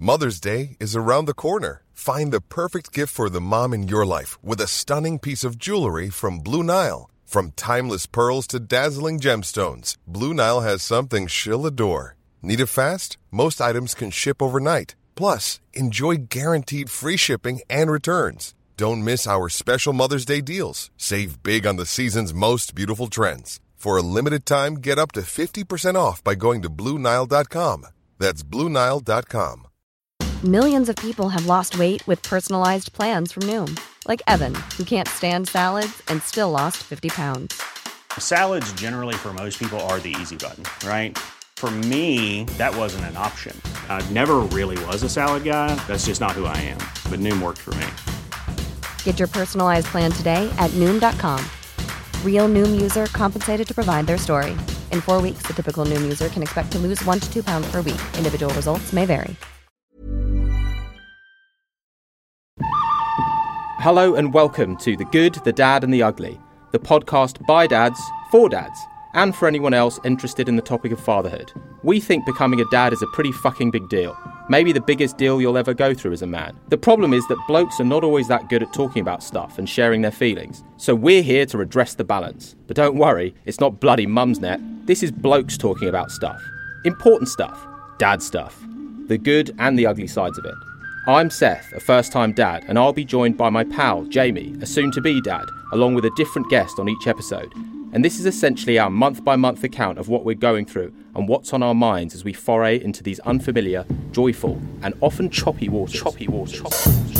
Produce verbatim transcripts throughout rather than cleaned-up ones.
Mother's Day is around the corner. Find the perfect gift for the mom in your life with a stunning piece of jewelry from Blue Nile. From timeless pearls to dazzling gemstones, Blue Nile has something she'll adore. Need it fast? Most items can ship overnight. Plus, enjoy guaranteed free shipping and returns. Don't miss our special Mother's Day deals. Save big on the season's most beautiful trends. For a limited time, get up to fifty percent off by going to Blue Nile dot com. That's Blue Nile dot com. Millions of people have lost weight with personalized plans from Noom. Like Evan, who can't stand salads and still lost fifty pounds. Salads generally for most people are the easy button, right? For me, that wasn't an option. I never really was a salad guy. That's just not who I am. But Noom worked for me. Get your personalized plan today at Noom dot com. Real Noom user compensated to provide their story. In four weeks, the typical Noom user can expect to lose one to two pounds per week. Individual results may vary. Hello and welcome to The Good, The Dad and The Ugly, the podcast by dads, for dads, and for anyone else interested in the topic of fatherhood. We think becoming a dad is a pretty fucking big deal. Maybe the biggest deal you'll ever go through as a man. The problem is that blokes are not always that good at talking about stuff and sharing their feelings. So we're here to redress the balance. But don't worry, it's not bloody Mumsnet. This is blokes talking about stuff. Important stuff. Dad stuff. The good and the ugly sides of it. I'm Seth, a first-time dad, and I'll be joined by my pal, Jamie, a soon-to-be dad, along with a different guest on each episode. And this is essentially our month-by-month account of what we're going through and what's on our minds as we foray into these unfamiliar, joyful, and often choppy waters. Choppy waters. Choppy waters.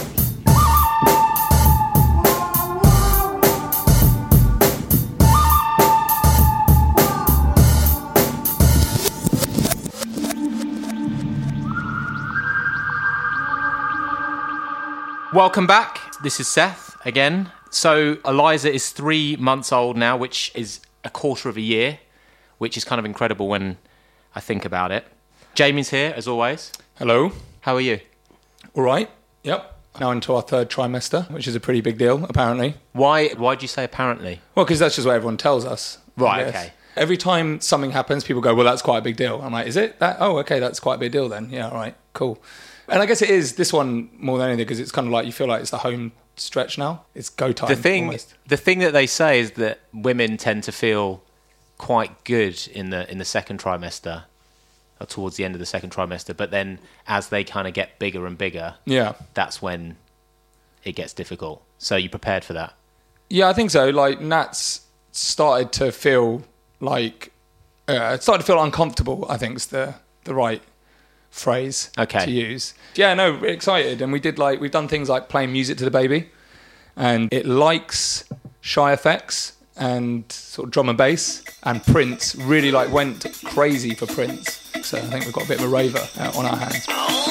Welcome back. This is Seth again. So Eliza is three months old now, which is a quarter of a year, which is kind of incredible when I think about it. Jamie's here, as always. Hello. How are you? All right. Yep. Now into our third trimester, which is a pretty big deal, apparently. Why Why do you say apparently? Well, because that's just what everyone tells us. Right, okay. Every time something happens, people go, well, that's quite a big deal. I'm like, is it? That? Oh, okay, that's quite a big deal then. Yeah, all right, cool. And I guess it is this one more than anything because it's kind of like you feel like it's the home stretch now. It's go time. The thing, almost. the thing that they say is that women tend to feel quite good in the in the second trimester, or towards the end of the second trimester. But then, as they kind of get bigger and bigger, yeah, that's when it gets difficult. So you prepared for that? Yeah, I think so. Like Nat's started to feel like uh, started to feel uncomfortable. I think is the the right phrase okay. to use. Yeah, no, we're excited, and we did like we've done things like playing music to the baby, and it likes Shy F X and sort of drum and bass, and Prince really like went crazy for Prince. So I think we've got a bit of a raver uh, on our hands.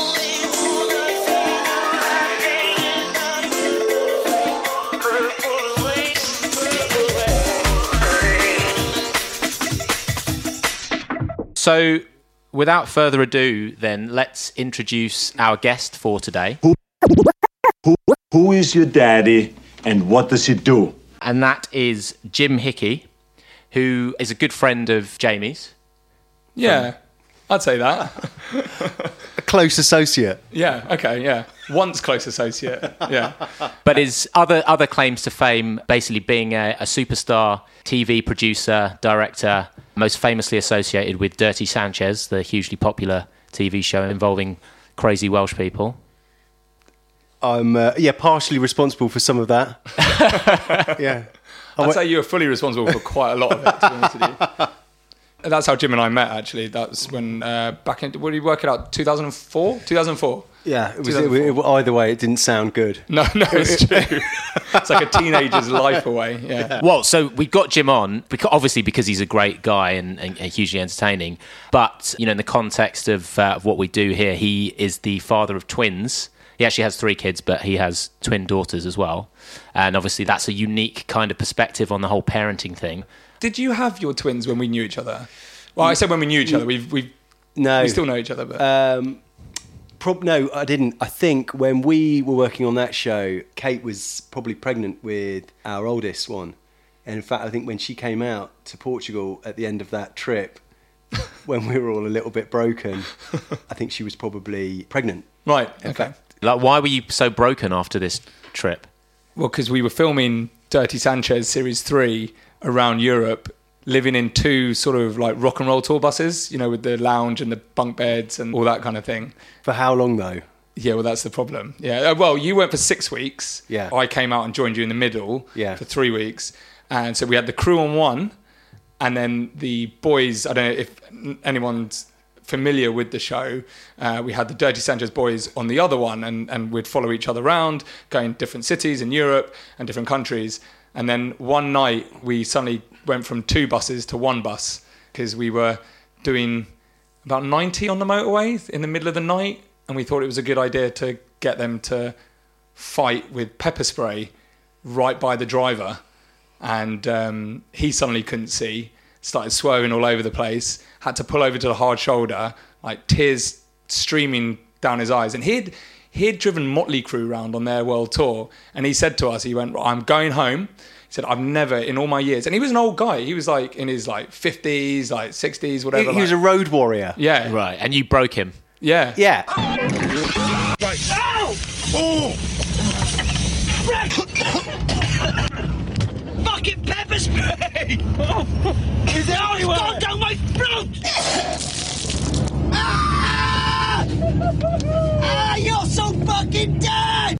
So, without further ado, then, let's introduce our guest for today. Who, who, who is your daddy and what does he do? And that is Jim Hickey, who is a good friend of Jamie's. Yeah, um, I'd say that. A close associate. Yeah, okay, yeah. Once close associate, yeah. But his other other claims to fame, basically being a, a superstar T V producer, director, most famously associated with Dirty Sanchez, the hugely popular T V show involving crazy Welsh people. I'm, uh, yeah, partially responsible for some of that. yeah. I'd say you were fully responsible for quite a lot of it, to be honest with you. And that's how Jim and I met, actually. That was when, uh, back in, what did we work it out, two thousand four? two thousand four? Yeah, it was, it, it, either way, it didn't sound good. No, no, it's true. It's like a teenager's life away, yeah. yeah. Well, so we got Jim on, because, obviously because he's a great guy and, and, and hugely entertaining. But, you know, in the context of, uh, of what we do here, he is the father of twins. He actually has three kids, but he has twin daughters as well. And obviously that's a unique kind of perspective on the whole parenting thing. Did you have your twins when we knew each other? Well, I said when we knew each other. We've, we've no, we still know each other. But um, prob- no, I didn't. I think when we were working on that show, Kate was probably pregnant with our oldest one. And in fact, I think when she came out to Portugal at the end of that trip, when we were all a little bit broken. I think she was probably pregnant. Right, in okay. fact. Like, why were you so broken after this trip? Well, because we were filming Dirty Sanchez Series three around Europe, living in two sort of like rock and roll tour buses, you know, with the lounge and the bunk beds and all that kind of thing. For how long, though? Yeah, well, that's the problem. Yeah, uh, well, you went for six weeks. Yeah. I came out and joined you in the middle yeah. for three weeks. And so we had the crew on one, and then the boys, I don't know if anyone's familiar with the show, uh, we had the Dirty Sanchez boys on the other one, and, and we'd follow each other around, going to different cities in Europe and different countries. And then one night we suddenly went from two buses to one bus because we were doing about ninety on the motorway in the middle of the night, and we thought it was a good idea to get them to fight with pepper spray right by the driver. And um, he suddenly couldn't see, started swerving all over the place, had to pull over to the hard shoulder, like tears streaming down his eyes. And he'd he'd driven Motley Crue around on their world tour, and he said to us, he went, I'm going home. He said, I've never, in all my years, and he was an old guy. He was like in his like fifties, like sixties, whatever. He, he like, was a road warrior. Yeah. Right, and you broke him. Yeah. Yeah. Right. Ow! Oh! Fucking pepper spray! Is it oh, it's gone down my throat! ah! ah! You're so fucking dead!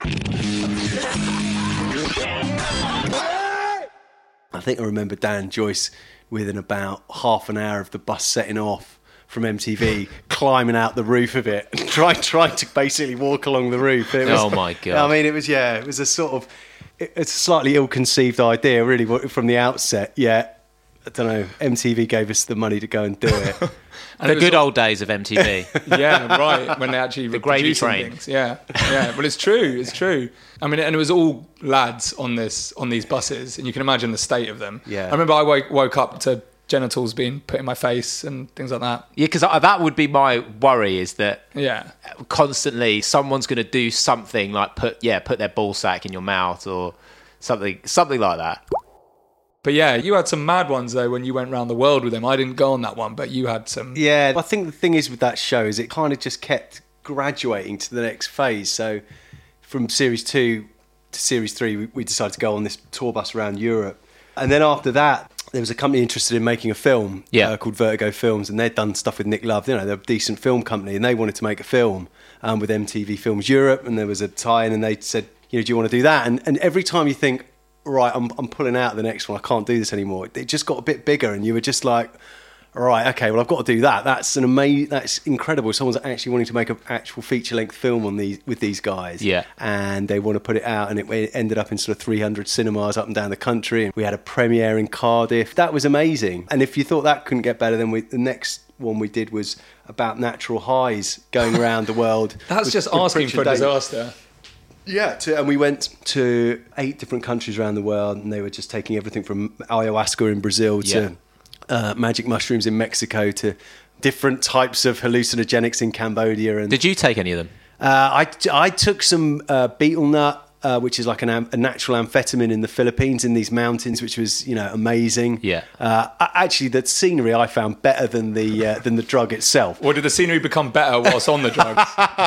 I think I remember Dan Joyce within about half an hour of the bus setting off from M T V, climbing out the roof of it and trying, trying to basically walk along the roof. It was, oh my God. I mean, it was, yeah, it was a sort of, it, it's a slightly ill-conceived idea, really, from the outset. Yeah, I don't know, M T V gave us the money to go and do it. And the good old days of M T V. Yeah, right, when they actually the were gravy producing train. things. Yeah, yeah. Well, it's true, it's true. I mean, and it was all lads on this on these buses, and you can imagine the state of them. Yeah. I remember I woke, woke up to genitals being put in my face and things like that. Yeah, because that would be my worry, is that yeah. constantly someone's going to do something like put yeah put their ball sack in your mouth or something something like that. But yeah, you had some mad ones though when you went around the world with them. I didn't go on that one, but you had some. Yeah, I think the thing is with that show is it kind of just kept graduating to the next phase. So from series two to series three, we, we decided to go on this tour bus around Europe. And then after that, there was a company interested in making a film yeah. uh, called Vertigo Films, and they'd done stuff with Nick Love. You know, they're a decent film company, and they wanted to make a film um, with M T V Films Europe, and there was a tie-in, and they said, you know, do you want to do that? And, and every time you think, right, I'm, I'm pulling out the next one, I can't do this anymore, it just got a bit bigger, and you were just like, all right, okay, well, I've got to do that. That's an amazing, that's incredible. Someone's actually wanting to make an actual feature-length film on these with these guys. Yeah. And they want to put it out, and it ended up in sort of three hundred cinemas up and down the country. And we had a premiere in Cardiff. That was amazing. And if you thought that couldn't get better, then we, the next one we did was about natural highs going around the world. That's with, just with asking Richard for a Davis. disaster. Yeah, to, and we went to eight different countries around the world, and they were just taking everything from ayahuasca in Brazil to Yeah. uh, magic mushrooms in Mexico to different types of hallucinogenics in Cambodia. And Did you take any of them? uh, I, I took some uh, betel nut, uh, which is like an, am- a natural amphetamine in the Philippines in these mountains, which was, you know, amazing. Yeah. Uh, actually, the scenery I found better than the uh, than the drug itself. Or did the scenery become better whilst on the drugs?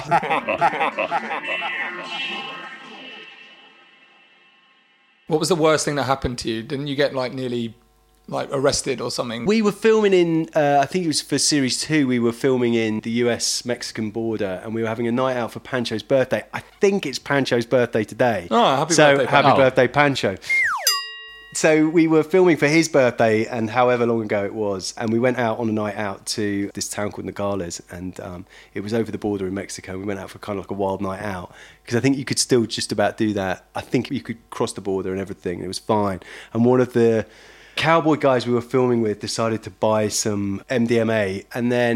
What was the worst thing that happened to you? Didn't you get like nearly like arrested or something? We were filming in, uh, I think it was for series two, we were filming in the U S Mexican border, and we were having a night out for Pancho's birthday. I think it's Pancho's birthday today. Oh, happy so, birthday, happy Pancho. birthday, Pancho. So we were filming for his birthday, and however long ago it was, and we went out on a night out to this town called Nogales, and um, it was over the border in Mexico. We went out for kind of like a wild night out, because I think you could still just about do that. I think you could cross the border and everything, and it was fine. And one of the cowboy guys we were filming with decided to buy some M D M A, and then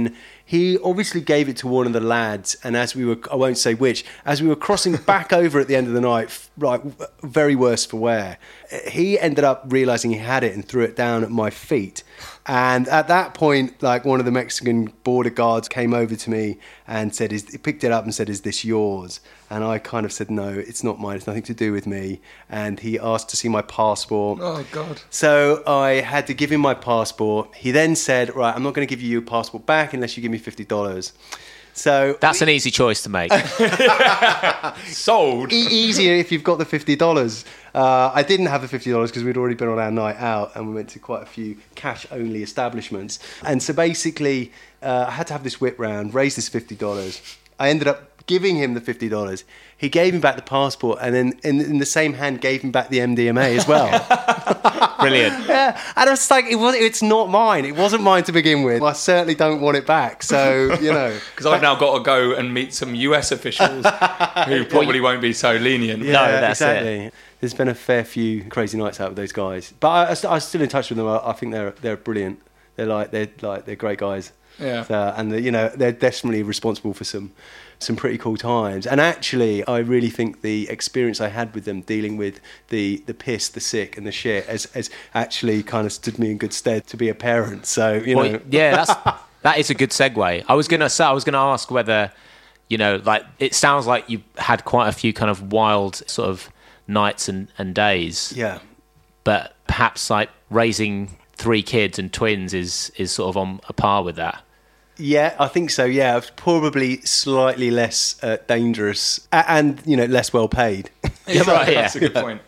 he obviously gave it to one of the lads, and as we were, I won't say which, as we were crossing back over at the end of the night, right, very worse for wear, he ended up realising he had it and threw it down at my feet. And at that point, like, one of the Mexican border guards came over to me and said, is, he picked it up and said, "Is this yours?" And I kind of said, "No, it's not mine. It's nothing to do with me." And he asked to see my passport. Oh, God. So I had to give him my passport. He then said, "Right, I'm not going to give you your passport back unless you give me fifty dollars. So that's an easy choice to make. Sold. E- easier if you've got the fifty dollars. Uh, I didn't have the fifty dollars because we'd already been on our night out and we went to quite a few cash-only establishments. And so basically, uh, I had to have this whip round, raise this fifty dollars. I ended up giving him the fifty dollars. He gave me back the passport and then in, in the same hand gave him back the M D M A as well. Brilliant. Yeah, and I was like, it was, it's not mine. It wasn't mine to begin with. I certainly don't want it back. So, you know. Because I've now got to go and meet some U S officials who probably won't be so lenient. Yeah, no, that's exactly. it. There's been a fair few crazy nights out with those guys. But I, I, st- I'm still in touch with them. I, I think they're they're brilliant. They're like, they're like, they're great guys. Yeah. So, and, you know, they're definitely responsible for some some pretty cool times. And actually, I really think the experience I had with them dealing with the, the piss, the sick and the shit has, has actually kind of stood me in good stead to be a parent. So, you well, know. Yeah, that's, that is a good segue. I was going to say, I was going to ask whether, you know, like, it sounds like you had quite a few kind of wild sort of nights and, and days. Yeah. But perhaps like raising three kids and twins is, is sort of on a par with that. Yeah, I think so. Yeah, it's probably slightly less uh, dangerous a- and, you know, less well paid. Yeah, right, Yeah. that's a good point.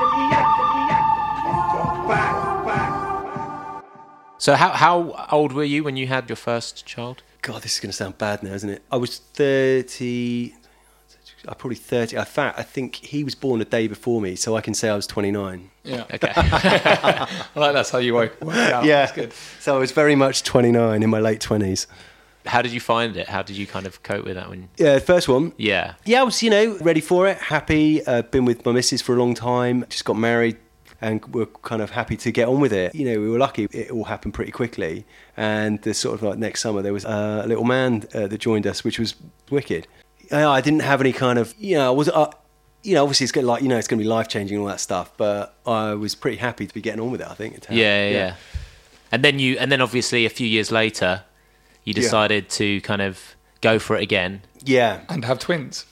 So how how old were you when you had your first child? God, this is going to sound bad now, isn't it? I was thirty. I probably thirty. I fact, I think he was born a day before me, so I can say I was twenty-nine. Yeah. Okay. I like that's how you work, work out. Yeah, That's good. so I was very much twenty-nine in my late twenties. How did you find it? How did you kind of cope with that when? Yeah, first one. Yeah. Yeah, I was, you know, ready for it, happy. Uh, been with my missus for a long time. Just got married, and we're kind of happy to get on with it. You know, we were lucky; it all happened pretty quickly. And the sort of like next summer, there was uh, a little man uh, that joined us, which was wicked. Uh, I didn't have any kind of, you know, I was. Uh, You know, obviously it's going to like you know it's going to be life changing and all that stuff, but I was pretty happy to be getting on with it. I think. Yeah, yeah, yeah. And then you, and then obviously a few years later, you decided yeah. to kind of go for it again. Yeah, and have twins.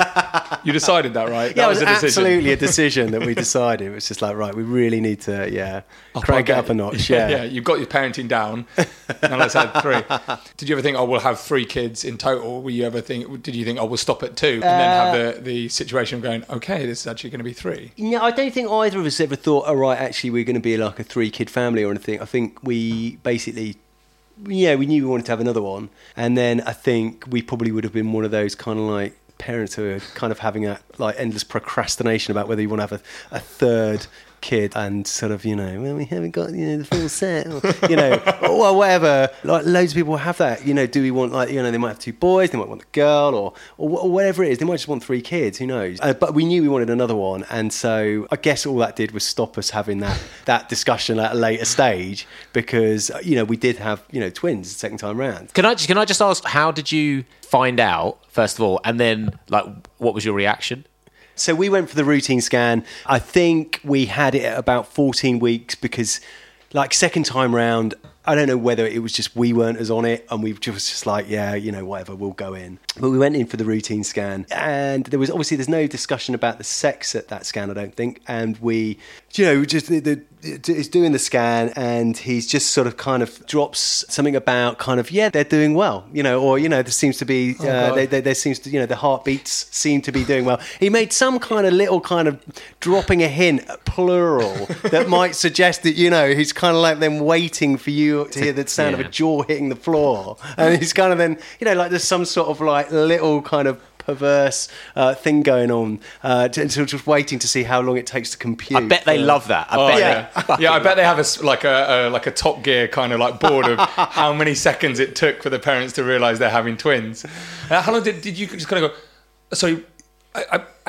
You decided that, right? Yeah, that it was, was a decision. absolutely a decision that we decided. It was just like, right, we really need to, yeah, I'll crank it up a notch. Yeah. yeah, you've got your parenting down. Now let's have three. Did you ever think, oh, we'll have three kids in total? Were you ever think? Did you think, oh, we'll stop at two, and uh, then have the, the situation of going, okay, this is actually going to be three? No, I don't think either of us ever thought, oh, right, actually, we're going to be like a three-kid family or anything. I think we basically. Yeah, we knew we wanted to have another one. And then I think we probably would have been one of those kind of like parents who are kind of having a like endless procrastination about whether you want to have a, a third kid and sort of, you know, well, we haven't got, you know, the full set, or, you know, or whatever. Like loads of people have that, you know, do we want like, you know, they might have two boys, they might want a girl or, or, or whatever it is. They might just want three kids, who knows? Uh, but we knew we wanted another one. And so I guess all that did was stop us having that, that discussion at a later stage because, you know, we did have, you know, twins the second time round. Can I just, can I just ask, how did you find out, first of all, and then like, what was your reaction? So we went for the routine scan. I think we had it at about fourteen weeks because, like, second time round, I don't know whether it was just we weren't as on it and we just just like, yeah, you know, whatever, we'll go in. But we went in for the routine scan and there was obviously, there's no discussion about the sex at that scan, I don't think. And we, you know, just the, the is doing the scan and he's just sort of kind of drops something about kind of, yeah, they're doing well, you know, or, you know, there seems to be, uh, oh they, they, there seems to, you know, the heartbeats seem to be doing well. He made some kind of little kind of dropping a hint, plural, that might suggest that, you know, he's kind of like them waiting for you to hear the sound yeah. of a jaw hitting the floor. And he's kind of then, you know, like there's some sort of like little kind of perverse uh, thing going on, uh, just, just waiting to see how long it takes to compute. I bet they uh, love that. I oh, bet yeah, they yeah. I bet they have a like a, a like a Top Gear kind of like board of how many seconds it took for the parents to realise they're having twins. Uh, how long did did you just kind of go? Sorry, I, I I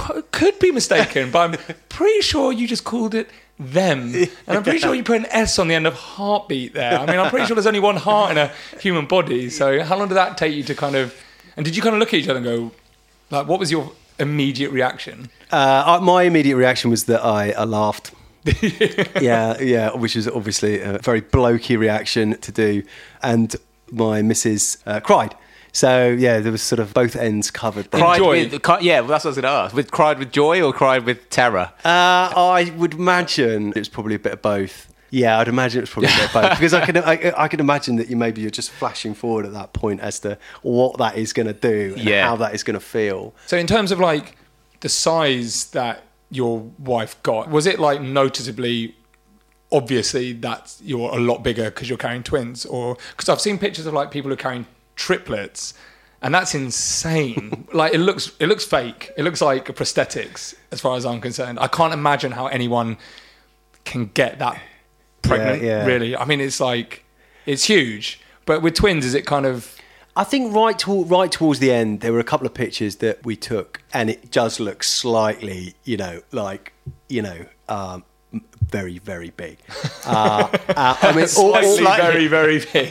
c- could be mistaken, but I'm pretty sure you just called it them. And I'm pretty sure you put an S on the end of heartbeat there. I mean, I'm pretty sure there's only one heart in a human body. So how long did that take you to kind of... And did you kind of look at each other and go, like, what was your immediate reaction? Uh, my immediate reaction was that I, I laughed. yeah, yeah, which is obviously a very blokey reaction to do. And my missus uh, cried. So, yeah, there was sort of both ends covered. Cried joy. with, yeah, well, that's what I was going to ask. With, cried with joy or cried with terror? Uh, I would imagine it was probably a bit of both. Yeah, I'd imagine it was probably a bit of both. Because I can, I, I can imagine that you maybe you're just flashing forward at that point as to what that is going to do and yeah. how that is going to feel. So in terms of, like, the size that your wife got, was it, like, noticeably... Obviously, that you're a lot bigger because you're carrying twins, or because I've seen pictures of like people who are carrying triplets, and that's insane. Like it looks, it looks fake. It looks like prosthetics, as far as I'm concerned. I can't imagine how anyone can get that pregnant. Yeah, yeah. Really, I mean, it's like it's huge. But with twins, is it kind of? I think right to, right towards the end, there were a couple of pictures that we took, and it does look slightly, you know, like you know. Um, very, very big. Uh, uh, I mean, all, all, slightly, very, very big.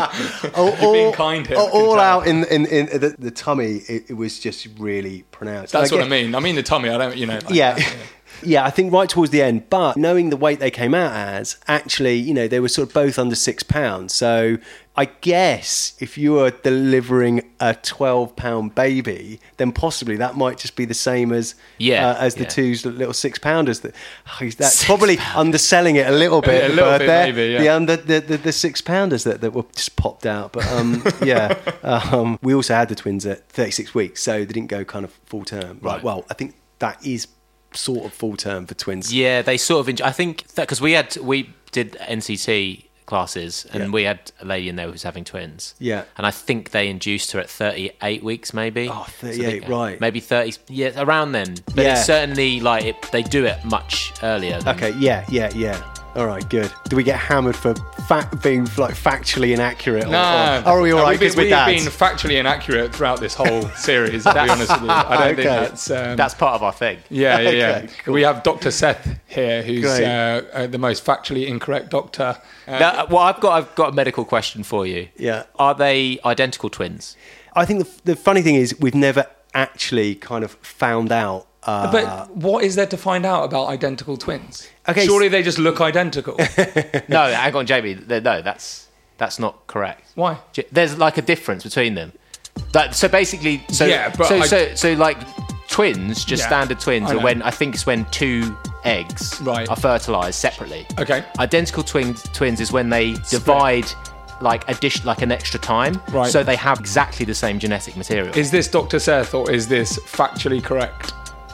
all, You're being kind here. All, all out in in, in the, the tummy, it, it was just really pronounced. That's I what guess, I mean. I mean the tummy. I don't, you know. Like yeah. that, yeah. Yeah, I think right towards the end. But knowing the weight they came out as, actually, you know, they were sort of both under six pounds. So I guess if you were delivering a twelve pound baby, then possibly that might just be the same as yeah, uh, as the yeah. two little six pounders. That oh, that's six probably pounds. Underselling it a little bit. Yeah, a little bit there, maybe. Yeah. The under the, the, the six pounders that, that were just popped out. But um, yeah, um, we also had the twins at thirty-six weeks, so they didn't go kind of full term. Right. Well, I think that is sort of full term for twins. Yeah, they sort of. Enjoy, I think that because we had we did N C T classes and Yeah. we had a lady in there who was having twins. Yeah. And I think they induced her at thirty-eight weeks, maybe. Oh, So thirty-eight, they- right. Maybe thirty. Yeah, around then. But Yeah. it's certainly like it, they do it much earlier. Than, Okay, yeah, yeah, yeah. All right, good. Do we get hammered for fact, being like factually inaccurate? Or, No, or are we all no, right we've been, because we're we've dads? been factually inaccurate throughout this whole series. I'll be honest with you. I don't think Okay. that's. Um, That's part of our thing. yeah, yeah, yeah. Okay, cool. We have Doctor Seth here, who's Great. uh, uh, the most factually incorrect doctor. Uh, Now, well, I've got I've got a medical question for you. Yeah. Are they identical twins? I think the, the funny thing is we've never actually kind of found out. Uh, but what is there to find out about identical twins? Okay, Surely s- they just look identical. No, hang on, Jamie. th- No, that's that's not correct. Why? J- There's like a difference between them. That, so basically, so Yeah, but so, I- so so like twins, just Yeah, standard twins, I are know. when I think it's when two eggs Right. are fertilized separately. Okay. Identical twins twins is when they divide like addition like an extra time, Right. so they have exactly the same genetic material. Is this Doctor Seth or is this factually correct?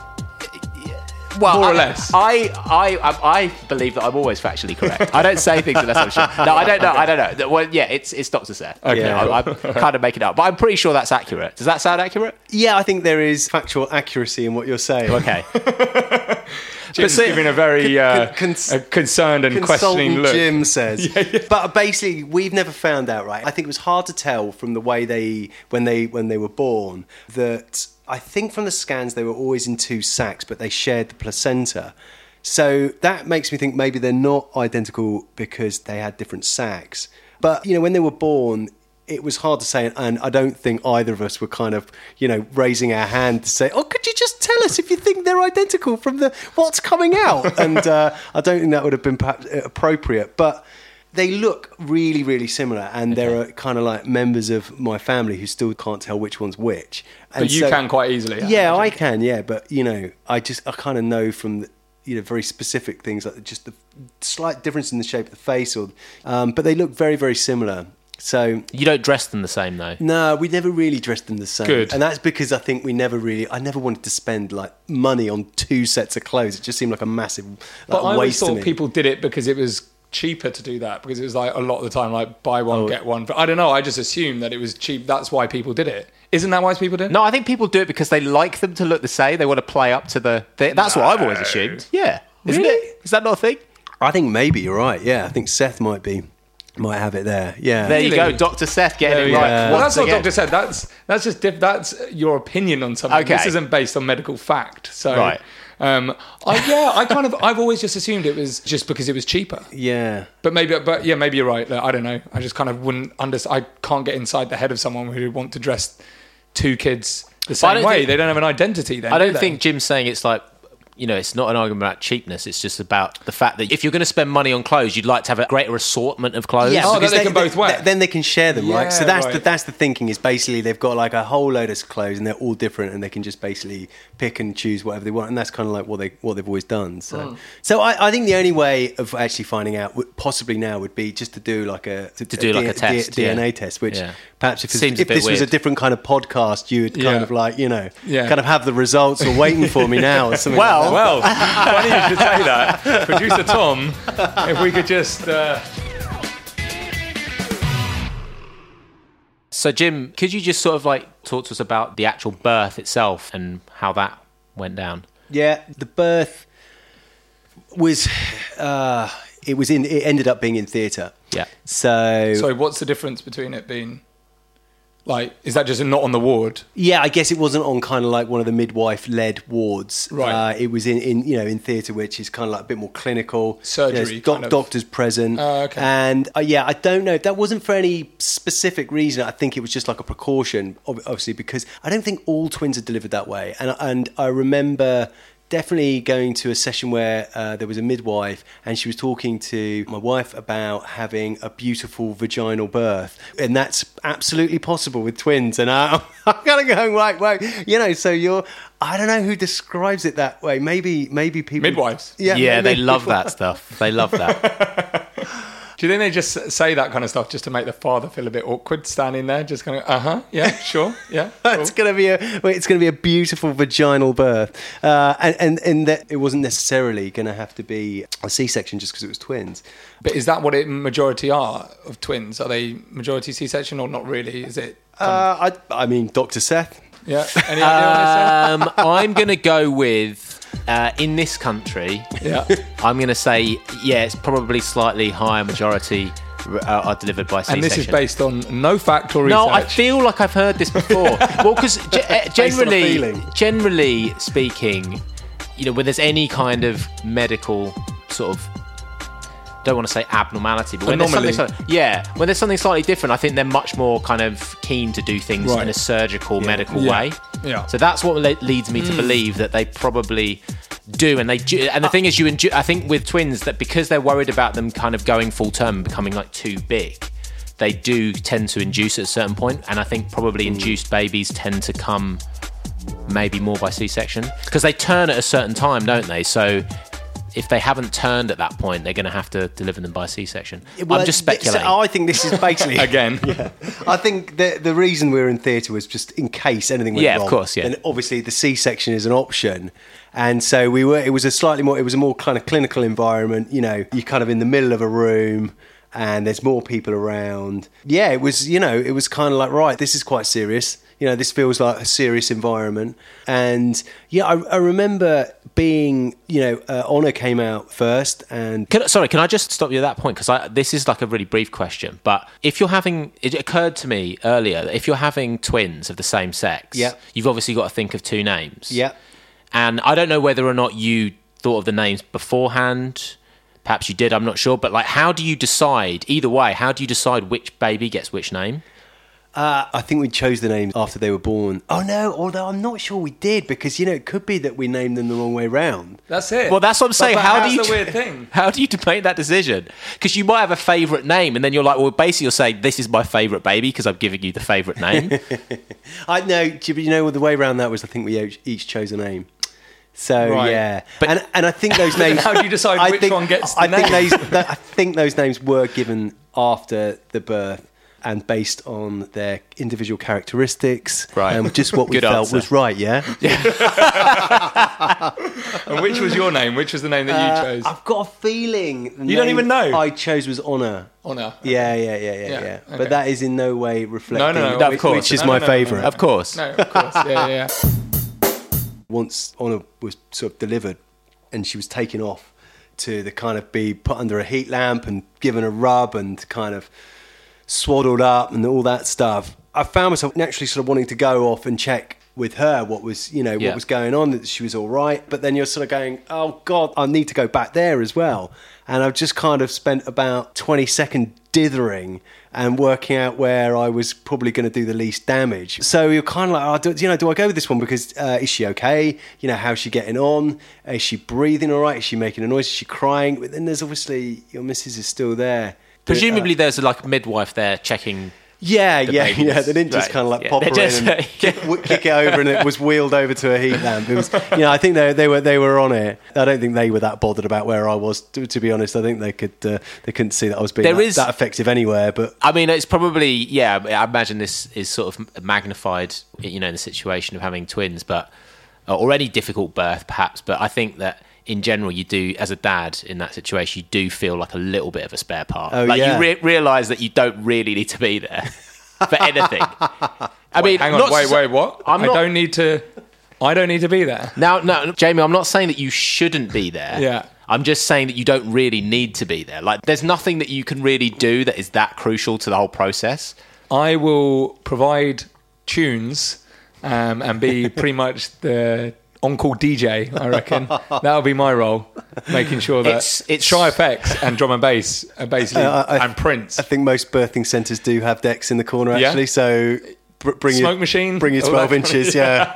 Well, More or I, less. I, I, I, I believe that I'm always factually correct. I don't say things unless I'm sure. No, I don't know. I don't know. Well, yeah, it's it's Doctor Seth. Okay. Yeah, I, I'm kind of making it up, but I'm pretty sure that's accurate. Does that sound accurate? yeah, I think there is factual accuracy in what you're saying. Okay. Jim's see- giving a very uh, cons- a concerned and questioning Consultant look. Jim says. But basically, we've never found out, right? I think it was hard to tell from the way they when they when they were born that I think from the scans they were always in two sacs, but they shared the placenta. So that makes me think maybe they're not identical because they had different sacs. But you know, when they were born, it was hard to say, and I don't think either of us were kind of, you know, raising our hand to say, "Oh, could you just tell us if you think they're identical from the what's coming out?" And uh, I don't think that would have been perhaps appropriate, but they look really, really similar, and there are kind of like members of my family who still can't tell which one's which. And But you so- can quite easily. Yeah, I imagine. can. Yeah, but you know, I just I kind of know from the, you know, very specific things like just the slight difference in the shape of the face, or um, but they look very, very similar. So You don't dress them the same though. no, we never really dressed them the same. Good. And that's because I think we never really, I never wanted to spend like money on two sets of clothes. It just seemed like a massive like, But I always waste to thought me. people did it because it was cheaper to do that, because it was like a lot of the time like buy one Oh. get one. But I don't know. I just assumed that it was cheap. That's why people did it. Isn't that why people did it? No, I think people do it because they like them to look the same. They want to play up to the. the that's what I've always assumed. Yeah, isn't Really? it? Is that not a thing? I think maybe you're right. Yeah, I think Seth might be Might have it there. Yeah. There you Really? go, Doctor Seth getting it Yeah. right. Yeah. Well, once that's what again. Doctor said. That's that's just diff- that's your opinion on something. Okay. This isn't based on medical fact. So, Right. um, I, yeah, I kind of I've always just assumed it was just because it was cheaper. Yeah. But maybe, but yeah, maybe you're right. Like, I don't know. I just kind of wouldn't understand. I can't get inside the head of someone who would want to dress two kids the I same don't way. think- they don't have an identity. Then I don't do they? think Jim's saying it's like, you know, it's not an argument about cheapness. It's just about the fact that if you're going to spend money on clothes, you'd like to have a greater assortment of clothes. Oh, that because they can both wear. Then they can share them, right? So Yeah, that's the right. that's the thinking is basically they've got like a whole load of clothes and they're all different and they can just basically pick and choose whatever they want, and that's kind of like what they what they've always done. So, Mm. so I, I think the only way of actually finding out, would, possibly now, would be just to do like a to, do like a test, D N A yeah. test, which Yeah. perhaps if, Seems a if bit this was a weird. different kind of podcast, you would kind Yeah. of like you know Yeah. kind of have the results all waiting for me now or something. Well, like that. Well, funny you should say that. Producer Tom, if we could just. Uh, So, Jim, could you just sort of like talk to us about the actual birth itself and how that went down? Yeah, the birth was uh, it was in it ended up being in theatre. Yeah. So sorry, what's the difference between it being. Like, is that just not on the ward? yeah, I guess it wasn't on kind of like one of the midwife-led wards. Right. Uh, it was in, in you know in theatre, which is kind of like a bit more clinical. Surgery There's doc- kind of. doctors present. Oh, okay. And uh, yeah, I don't know. That wasn't for any specific reason. I think it was just like a precaution, ob- obviously, because I don't think all twins are delivered that way. And and I remember definitely going to a session where uh, there was a midwife and she was talking to my wife about having a beautiful vaginal birth, and that's absolutely possible with twins. And I, I'm kind of going, right, right, you know. So you're, I don't know who describes it that way. Maybe, maybe people Midwives. Yeah, Yeah, maybe they love people- that stuff. They love that. Do you think they just say that kind of stuff just to make the father feel a bit awkward standing there, just kind of, uh huh, yeah, sure, yeah. It's cool. gonna be a well, it's gonna be a beautiful vaginal birth, uh, and and and that it wasn't necessarily gonna have to be a C-section just because it was twins. But is that what it majority are of twins? Are they majority C-section or not really? Is it? Uh, I I mean, Doctor Seth. Yeah. Any idea Um, I'm going to go with, uh, in this country, what they say? Yeah. I'm going to say, yeah, it's probably slightly higher majority uh, are delivered by C-section. And this is based on no fact or research. No, I feel like I've heard this before. Well, because ge- uh, generally, feeling. generally speaking, you know, when there's any kind of medical sort of, don't want to say abnormality, but when there's something, Anomaly. slightly- yeah, when there's something slightly different, I think they're much more kind of keen to do things Right. in a surgical, medical Yeah. way. Yeah. So that's what le- leads me to believe that they probably do, and they do. And the thing is, you endu- I think with twins that because they're worried about them kind of going full term and becoming like too big, they do tend to induce at a certain point, and I think probably induced babies tend to come maybe more by C-section because they turn at a certain time, don't they? So if they haven't turned at that point, they're going to have to deliver them by C-section. Well, I'm just th- so speculating. I think this is basically Again. Yeah, I think the the reason we were in theatre was just in case anything went Yeah, of wrong. course, yeah. And obviously the C-section is an option, and so we were. It was a slightly more. It was a more kind of clinical environment. You know, you're kind of in the middle of a room. And there's more people around. Yeah, it was, you know, it was kind of like, right, this is quite serious. You know, this feels like a serious environment. And yeah, I, I remember being, you know, uh, Honor came out first and Can, sorry, can I just stop you at that point? Because this is like a really brief question. But if you're having, it occurred to me earlier that if you're having twins of the same sex, Yeah. you've obviously got to think of two names. yeah. And I don't know whether or not you thought of the names beforehand. Perhaps you did, I'm not sure. But like, how do you decide, either way, how do you decide which baby gets which name? Uh, I think we chose the names after they were born. Oh no, although I'm not sure we did because, you know, it could be that we named them the wrong way round. That's it. Well, that's what I'm But- saying. but how that's do you the weird thing? How do you make that decision? Because you might have a favourite name, and then you're like, well, basically, you'll say, "This is my favourite baby" because I'm giving you the favourite name. I know, you know, the way around that was I think we each- each chose a name. So Right. yeah, But- and and I think those names. how do you decide I which think, one gets the I think name? those. that- I think those names were given after the birth and based on their individual characteristics, Right. and just what we Good felt answer. was right. Yeah. And which was your name? Which was the name that you Uh, chose? I've got a feeling. the You don't name even know? I chose was Honor. Honor. Yeah, yeah, yeah, yeah, Yeah, yeah. okay. But that is in no way reflecting. No, no, no, of which, course. which is No, my no, no, no, favourite. no. Of course. No, of course. Yeah, yeah, yeah. Once Honor was sort of delivered and she was taken off to the kind of be put under a heat lamp and given a rub and kind of swaddled up and all that stuff, I found myself naturally sort of wanting to go off and check with her what was, you know, Yeah. what was going on, that she was all right. But then you're sort of going, oh God, I need to go back there as well. And I've just kind of spent about twenty seconds dithering and working out where I was probably going to do the least damage. So you're kind of like, oh, do, you know, do I go with this one? Because uh, is she okay? You know, how's she getting on? Is she breathing all right? Is she making a noise? Is she crying? But then there's obviously, your missus is still there. Presumably uh, there's like a midwife there checking... Yeah, the yeah, baby yeah. was- They didn't just right, kind of like yeah. pop They her just- in and kick, kick it over, and it was wheeled over to a heat lamp. It was, you know, I think they they were they were on it. I don't think they were that bothered about where I was. To, to be honest, I think they could uh, they couldn't see that I was being There that, is- that effective anywhere. But I mean, it's probably, yeah, I imagine this is sort of magnified, you know, in the situation of having twins, but uh, or any difficult birth, perhaps. But I think that in general, you do, as a dad in that situation, you do feel like a little bit of a spare part. Oh, like yeah. you re- realise that you don't really need to be there for anything. I Wait, mean, hang on, not wait, so- wait, what? I'm I not- don't need to. I don't need to be there. Now, no, Jamie, I'm not saying that you shouldn't be there. Yeah. I'm just saying that you don't really need to be there. Like, there's nothing that you can really do that is that crucial to the whole process. I will provide tunes um, and be pretty much the on-call D J, I reckon. That'll be my role, making sure that It's- it's- Shy Effects and drum and bass are basically, Uh, I- and Prince. I think most birthing centres do have decks in the corner Yeah. actually. So br- bring Smoke your machine, bring your all twelve that. inches. Yeah.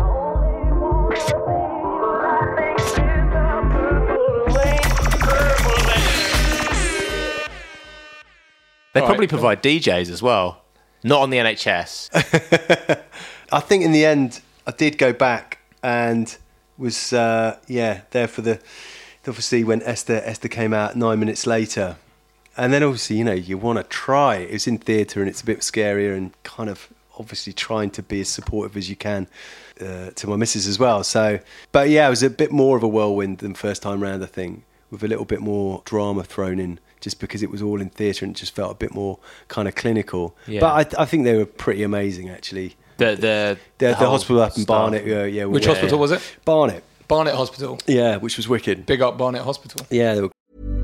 They All probably right. provide D Js as well. Not on the N H S. I think in the end, I did go back and was uh, yeah there for the obviously when Esther Esther came out nine minutes later, and then obviously you know you want to try. It was in theatre and it's a bit scarier and kind of obviously trying to be as supportive as you can uh, to my missus as well. So, but yeah, it was a bit more of a whirlwind than first time round. I think with a little bit more drama thrown in. Just because it was all in theatre and it just felt a bit more kind of clinical. Yeah. But I, I think they were pretty amazing actually. The the The, the, whole hospital up in staff. Barnet, yeah, yeah. Which yeah, hospital yeah. was it? Barnet, Barnet Hospital. yeah, which was wicked. Big up Barnet Hospital. Yeah, they were.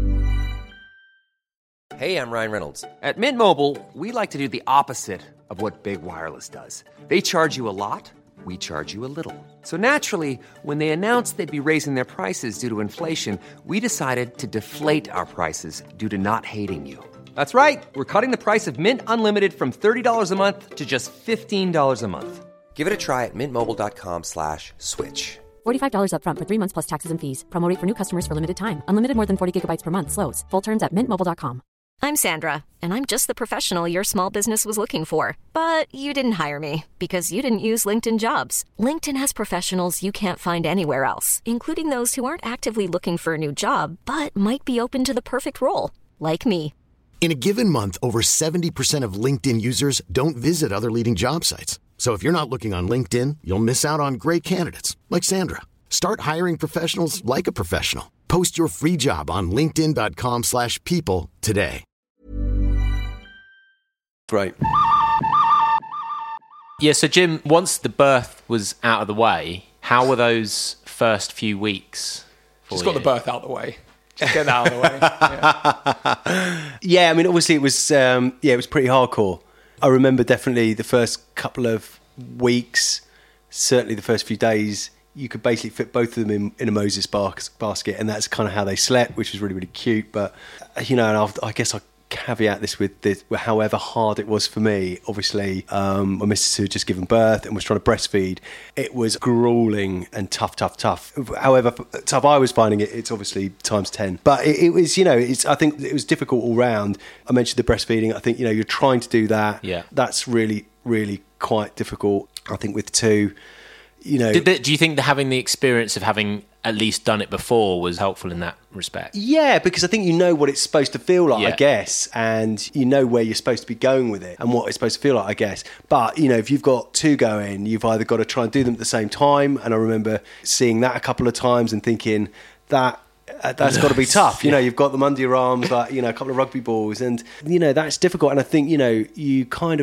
Hey, I'm Ryan Reynolds. At Mint Mobile, we like to do the opposite of what Big Wireless does. They charge you a lot, we charge you a little. So naturally, when they announced they'd be raising their prices due to inflation, we decided to deflate our prices due to not hating you. That's right. We're cutting the price of Mint Unlimited from thirty dollars a month to just fifteen dollars a month. Give it a try at mintmobile.com slash switch. forty-five dollars up front for three months plus taxes and fees. Promo rate for new customers for limited time. Unlimited more than forty gigabytes per month. Slows full terms at mint mobile dot com. I'm Sandra, and I'm just the professional your small business was looking for. But you didn't hire me because you didn't use LinkedIn Jobs. LinkedIn has professionals you can't find anywhere else, including those who aren't actively looking for a new job, but might be open to the perfect role, like me. In a given month, over seventy percent of LinkedIn users don't visit other leading job sites. So if you're not looking on LinkedIn, you'll miss out on great candidates like Sandra. Start hiring professionals like a professional. Post your free job on linkedin dot com slash people today. Great. Yeah, so Jim, once the birth was out of the way, how were those first few weeks for Just you? got the birth out of the way. Just get that out of the way. Yeah. Yeah, I mean, obviously it was. Um, yeah, it was pretty hardcore. I remember definitely the first couple of weeks, certainly the first few days. You could basically fit both of them in, in a Moses bas- basket, and that's kind of how they slept, which was really, really cute. But you know, and I'll, I guess I caveat this with this, however hard it was for me. Obviously, um, my missus who had just given birth and was trying to breastfeed. It was grueling and tough, tough, tough. However tough I was finding it, it's obviously times ten. But it, it was, you know, it's. I think it was difficult all round. I mentioned the breastfeeding. I think you know you're trying to do that. Yeah, that's really, really quite difficult. I think with two. You know, Did the, do you think that having the experience of having at least done it before was helpful in that respect? Yeah, because I think you know what it's supposed to feel like, Yeah. I guess, and you know where you're supposed to be going with it and what it's supposed to feel like, I guess. But, you know, if you've got two going, you've either got to try and do them at the same time, and I remember seeing that a couple of times and thinking that uh, that's got to be tough. You know, you've got them under your arms, like, you know, a couple of rugby balls, and, you know, that's difficult. And I think, you know, you kind of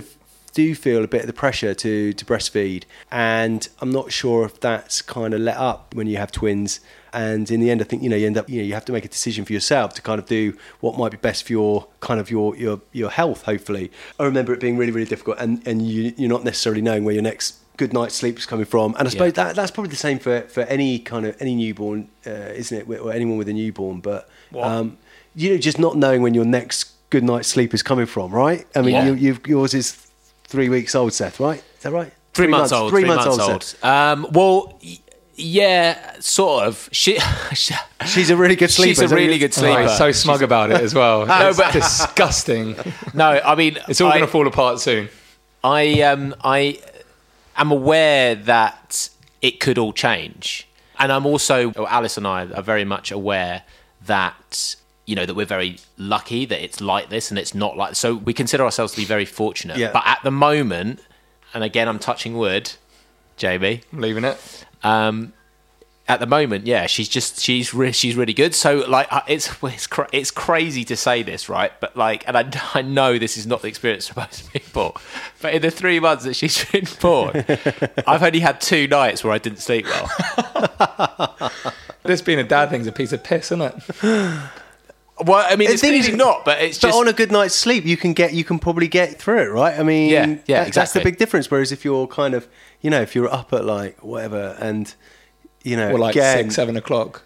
do feel a bit of the pressure to to breastfeed, and I'm not sure if that's kind of let up when you have twins. And in the end, I think you know you end up you know you have to make a decision for yourself to kind of do what might be best for your kind of your your your health. Hopefully, I remember it being really really difficult, and and you you're not necessarily knowing where your next good night's sleep is coming from. And I suppose yeah. that that's probably the same for for any kind of any newborn, uh, isn't it? Or anyone with a newborn, but um, you know, just not knowing when your next good night's sleep is coming from, right? I mean, yeah. you, you've yours is three weeks old, Seth, right? Is that right? Three, three months, months old. Three, three months, months old. old. Um, well. Yeah, sort of. She, she's a really good sleeper. She's a really good sleeper. Oh, he's so smug she's about it as well. No, but disgusting. No, I mean, it's all going to fall apart soon. I um, I am aware that it could all change, and I'm also, well, Alice and I are very much aware that you know that we're very lucky that it's like this and it's not like. So we consider ourselves to be very fortunate. Yeah. But at the moment, and again, I'm touching wood, Jamie, I'm leaving it. Um, at the moment, yeah, she's just she's re- she's really good. So like, it's it's cra- it's crazy to say this, right? But like, and I, I know this is not the experience for most people. But in the three months that she's been born, I've only had two nights where I didn't sleep well. This being a dad thing's a piece of piss, isn't it? Well, I mean, it's really not, but it's but just... on a good night's sleep, you can get, you can probably get through it, right? I mean, yeah, yeah, that, exactly. That's the big difference. Whereas if you're kind of, you know, if you're up at like whatever, and you know, or like again, six, seven o'clock,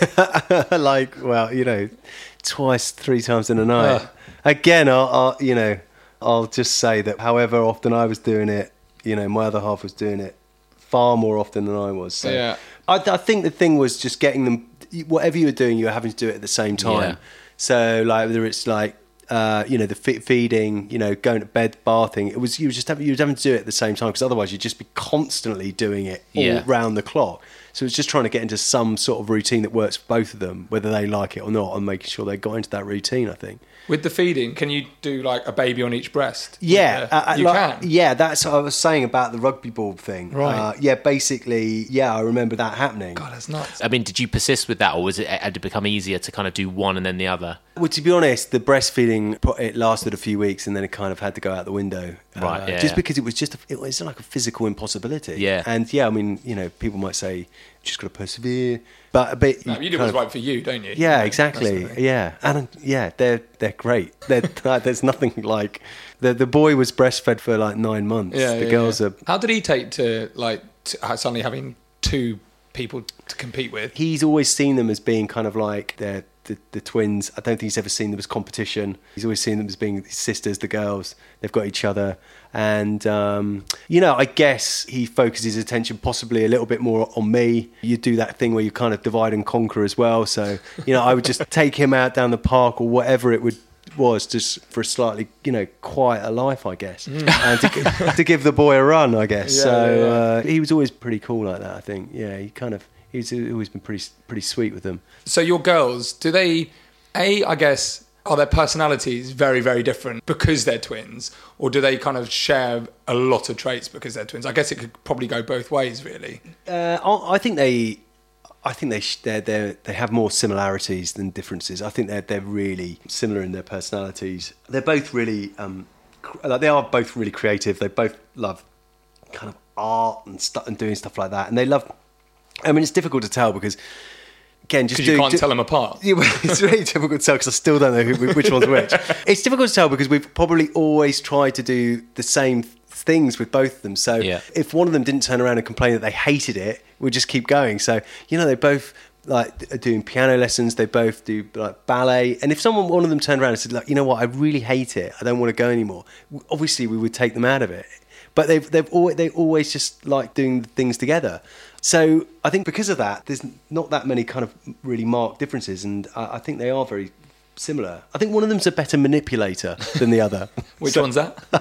like well, you know, twice, three times in a night. Uh. Again, I'll, I'll, you know, I'll just say that however often I was doing it, you know, my other half was doing it far more often than I was. So yeah, I, I think the thing was just getting them. Whatever you were doing, you were having to do it at the same time. Yeah. So, like, whether it's like, uh, you know, the feeding, you know, going to bed, bathing, it was you were just having you were having to do it at the same time because otherwise you'd just be constantly doing it all yeah. round the clock. So it's just trying to get into some sort of routine that works for both of them, whether they like it or not, and making sure they got into that routine. I think. With the feeding, can you do like a baby on each breast? Yeah, uh, you like, can. Yeah, that's what I was saying about the rugby ball thing. Right. Uh, yeah, basically, yeah, I remember that happening. God, that's nuts. I mean, did you persist with that, or was it had it become easier to kind of do one and then the other? Well, to be honest, the breastfeeding it lasted a few weeks, and then it kind of had to go out the window. Right. Uh, yeah, just yeah. because it was just a, it was like a physical impossibility. Yeah. And yeah, I mean, you know, people might say just got to persevere, but but no, you do what's right for you, don't you? Yeah, yeah exactly. Yeah, and yeah, they're they're great. They're, there's nothing like the the boy was breastfed for like nine months. Yeah, the yeah, girls yeah. are. How did he take to like to suddenly having two people to compete with? He's always seen them as being kind of like they're the, the twins. I don't think he's ever seen them as competition. He's always seen them as being sisters, the girls. They've got each other. And, um, you know, I guess he focuses his attention possibly a little bit more on me. You do that thing where you kind of divide and conquer as well. So, you know, I would just take him out down the park or whatever it would was just for a slightly, you know, quieter life, I guess. Mm. And to, to give the boy a run, I guess. Yeah, so yeah, yeah. Uh, he was always pretty cool like that, I think. Yeah, he kind of... He's always been pretty pretty sweet with them. So your girls, do they, A, I guess, are their personalities very, very different because they're twins? Or do they kind of share a lot of traits because they're twins? I guess it could probably go both ways, really. Uh, I think they... I think they they they they have more similarities than differences. I think they're they're really similar in their personalities. They're both really um, like they are both really creative. They both love kind of art and stuff and doing stuff like that. And they love... I mean, it's difficult to tell because, again, just because you do, can't do, tell them apart. Yeah, well, it's really difficult to tell because I still don't know who, which one's which. It's difficult to tell because we've probably always tried to do the same things with both of them. So yeah. if one of them didn't turn around and complain that they hated it, we'd just keep going. So, you know, they both like are doing piano lessons. They both do like ballet. And if someone, one of them turned around and said, like, you know what, I really hate it. I don't want to go anymore. Obviously, we would take them out of it. But they've they've always they always just like doing things together. So I think because of that, there's not that many kind of really marked differences, and I, I think they are very similar. I think one of them's a better manipulator than the other. Which so, one's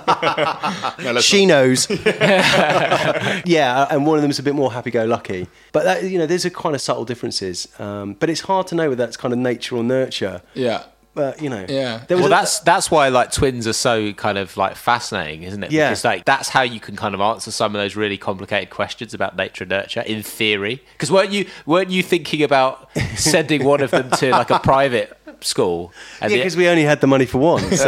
that? no, she not. knows. Yeah, and one of them's a bit more happy-go-lucky. But that, you know, there's a kind of subtle differences. Um, but it's hard to know whether that's kind of nature or nurture. Yeah. But, you know, yeah. Well, a, that's that's why like twins are so kind of like fascinating, isn't it? Yeah. Because like that's how you can kind of answer some of those really complicated questions about nature and nurture in theory. Because weren't you weren't you thinking about sending one of them to like a private school. Yeah, because we only had the money for one. So.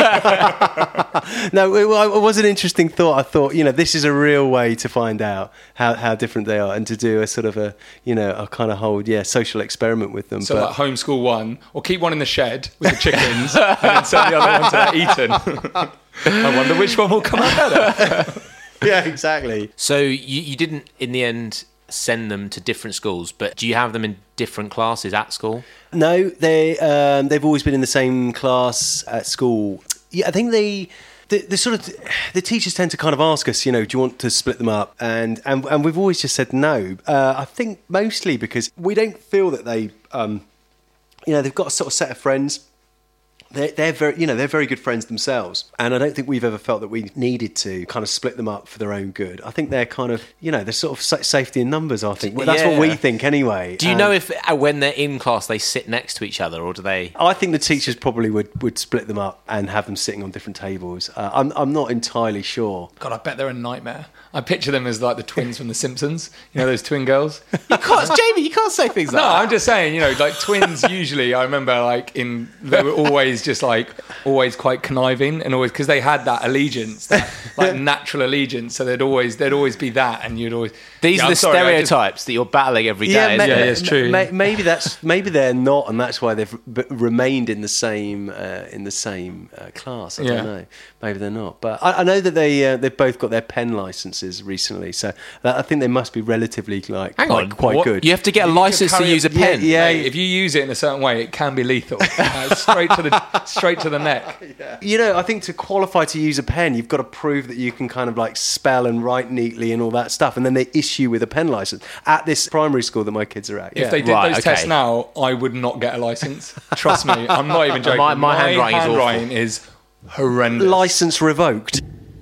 No, it, it was an interesting thought. I thought, you know, this is a real way to find out how, how different they are and to do a sort of a, you know, a kind of whole, yeah, social experiment with them. So but, like homeschool one, or keep one in the shed with the chickens and then send the other one to that Eton. I wonder which one will come out better. Yeah, exactly. So you, you didn't, in the end, send them to different schools, but do you have them in different classes at school? No, they um, they've always been in the same class at school. Yeah, I think they. The, the sort of the teachers tend to kind of ask us, you know, do you want to split them up? And and, and we've always just said no. Uh, I think mostly because we don't feel that they, um, you know, they've got a sort of set of friends. They're, they're very, you know, they're very good friends themselves, and I don't think we've ever felt that we needed to kind of split them up for their own good. I think they're kind of, you know, they're sort of sa- safety in numbers. I think well, that's yeah. what we think anyway. Do you um, know if uh, when they're in class they sit next to each other, or do they? I think the teachers probably would, would split them up and have them sitting on different tables. Uh, I'm I'm not entirely sure. God, I bet they're a nightmare. I picture them as like the twins from The Simpsons. You know those twin girls. You can't, Jamie. You can't say things like no, that. No, I'm just saying. You know, like twins. Usually, I remember like in they were always just like always quite conniving and always because they had that allegiance, that like natural allegiance. So they'd always there'd always be that, and you'd always. These yeah, are I'm the sorry, stereotypes just, that you're battling every day. Yeah, ma- yeah, it's true. Ma- maybe that's maybe they're not, and that's why they've b- remained in the same uh, in the same uh, class. I yeah. don't know. Maybe they're not, but I, I know that they uh, they've both got their pen licenses recently, so that, I think they must be relatively like Hang quite, on, quite what? good. You have to get a license to use a pen. Yeah, Mate, if you use it in a certain way, it can be lethal. Uh, straight to the straight to the neck. Yeah. You know, I think to qualify to use a pen, you've got to prove that you can kind of like spell and write neatly and all that stuff, and then they issue with a pen license at this primary school that my kids are at. If yeah. they did Right, those okay. tests now, I would not get a license. Trust me, I'm not even joking. My- my handwriting is awful. handwriting is horrendous. License revoked.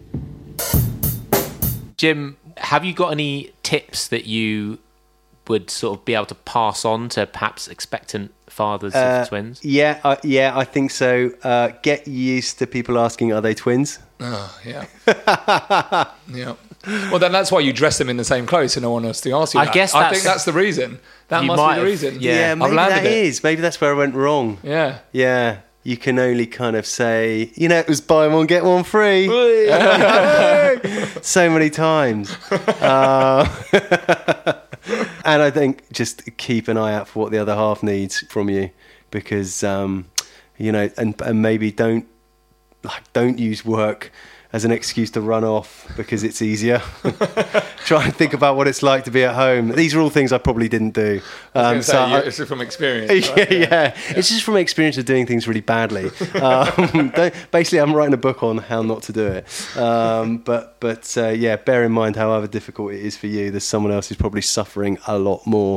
Jim, have you got any tips that you would sort of be able to pass on to perhaps expectant fathers Uh, of twins? Yeah, uh, yeah, I think so. Uh, get used to people asking, "Are they twins?" Oh, yeah. Yeah. Well, then that's why you dress them in the same clothes so no one else to ask you I that. guess I that's- think that's the reason. That You must might be the have- reason. yeah. Yeah, I've maybe landed that it. is. Maybe that's where I went wrong. Yeah. Yeah, you can only kind of say, you know, it was buy one get one free. So many times. Uh, and I think just keep an eye out for what the other half needs from you, because um, you know, and and maybe don't like don't use work as an excuse to run off because it's easier. Try and think about what it's like to be at home. These are all things I probably didn't do. I Um, was gonna say, I- you- it's from experience. yeah, right? yeah, yeah. It's just from experience of doing things really badly. Um, don't- basically, I'm writing a book on how not to do it. Um, but but uh, yeah, bear in mind, however difficult it is for you, there's someone else who's probably suffering a lot more.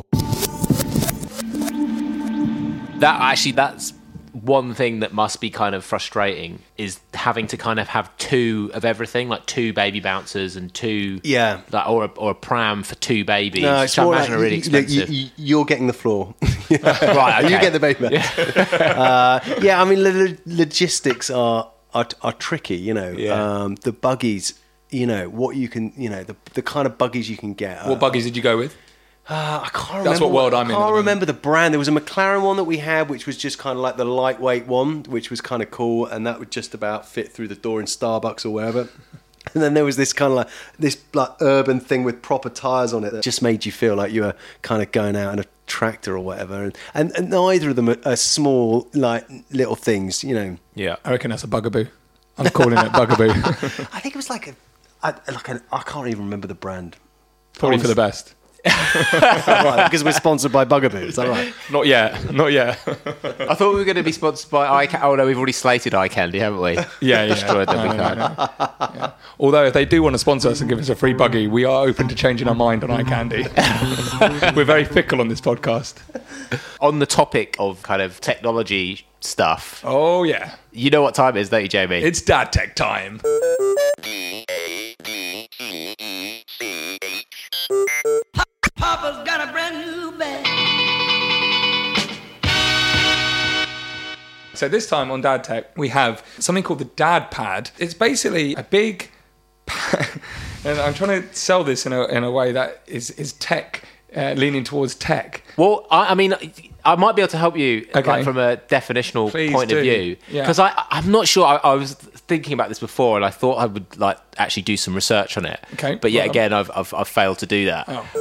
That actually, that's one thing that must be kind of frustrating, is having to kind of have two of everything, like two baby bouncers and two, Yeah. like, or a, or a pram for two babies. No, which it's I more imagine like are really you- expensive. You, you, you're getting the floor. Right, okay. You get the baby. uh, yeah, I mean, the logistics are, are are tricky. You know, Yeah. um, the buggies. You know what you can. You know the the kind of buggies you can get. What buggies did you go with? Uh, I can't remember. That's what world I'm in I at the can't moment. remember the brand. There was a McLaren one that we had, which was just kind of like the lightweight one, which was kind of cool, and that would just about fit through the door in Starbucks or wherever. And then there was this kind of like this like urban thing with proper tyres on it that just made you feel like you were kind of going out in a tractor or whatever. And and, and neither of them are, are small like little things, you know. Yeah, I reckon that's a bugaboo. I'm calling it bugaboo. I think it was like a, I, like an, I can't even remember the brand. Probably for the best. Right, because we're sponsored by Bugaboo. Is that right? Not yet. Not yet. I thought we were going to be sponsored by eye candy. Oh no, we've already slated eye candy, haven't we? Yeah, yeah. Destroyed them. No, we no, can't. no. Yeah. Although if they do want to sponsor us and give us a free buggy, we are open to changing our mind on eye candy. We're very fickle on this podcast. On the topic of kind of technology stuff, Oh yeah, you know what time it is, don't you, Jamie? it's Dad Tech time. Papa's got a brand new bag. So this time on Dad Tech, we have something called the Dad Pad. It's basically a big pad, and I'm trying to sell this in a in a way that is is tech uh, leaning towards tech. Well, I, I mean, I might be able to help you Okay. like, from a definitional Please point do. of view. Yeah. Because I I'm not sure. I, I was thinking about this before, and I thought I would like actually do some research on it. Okay, But yet well again, I've, I've I've failed to do that. Oh.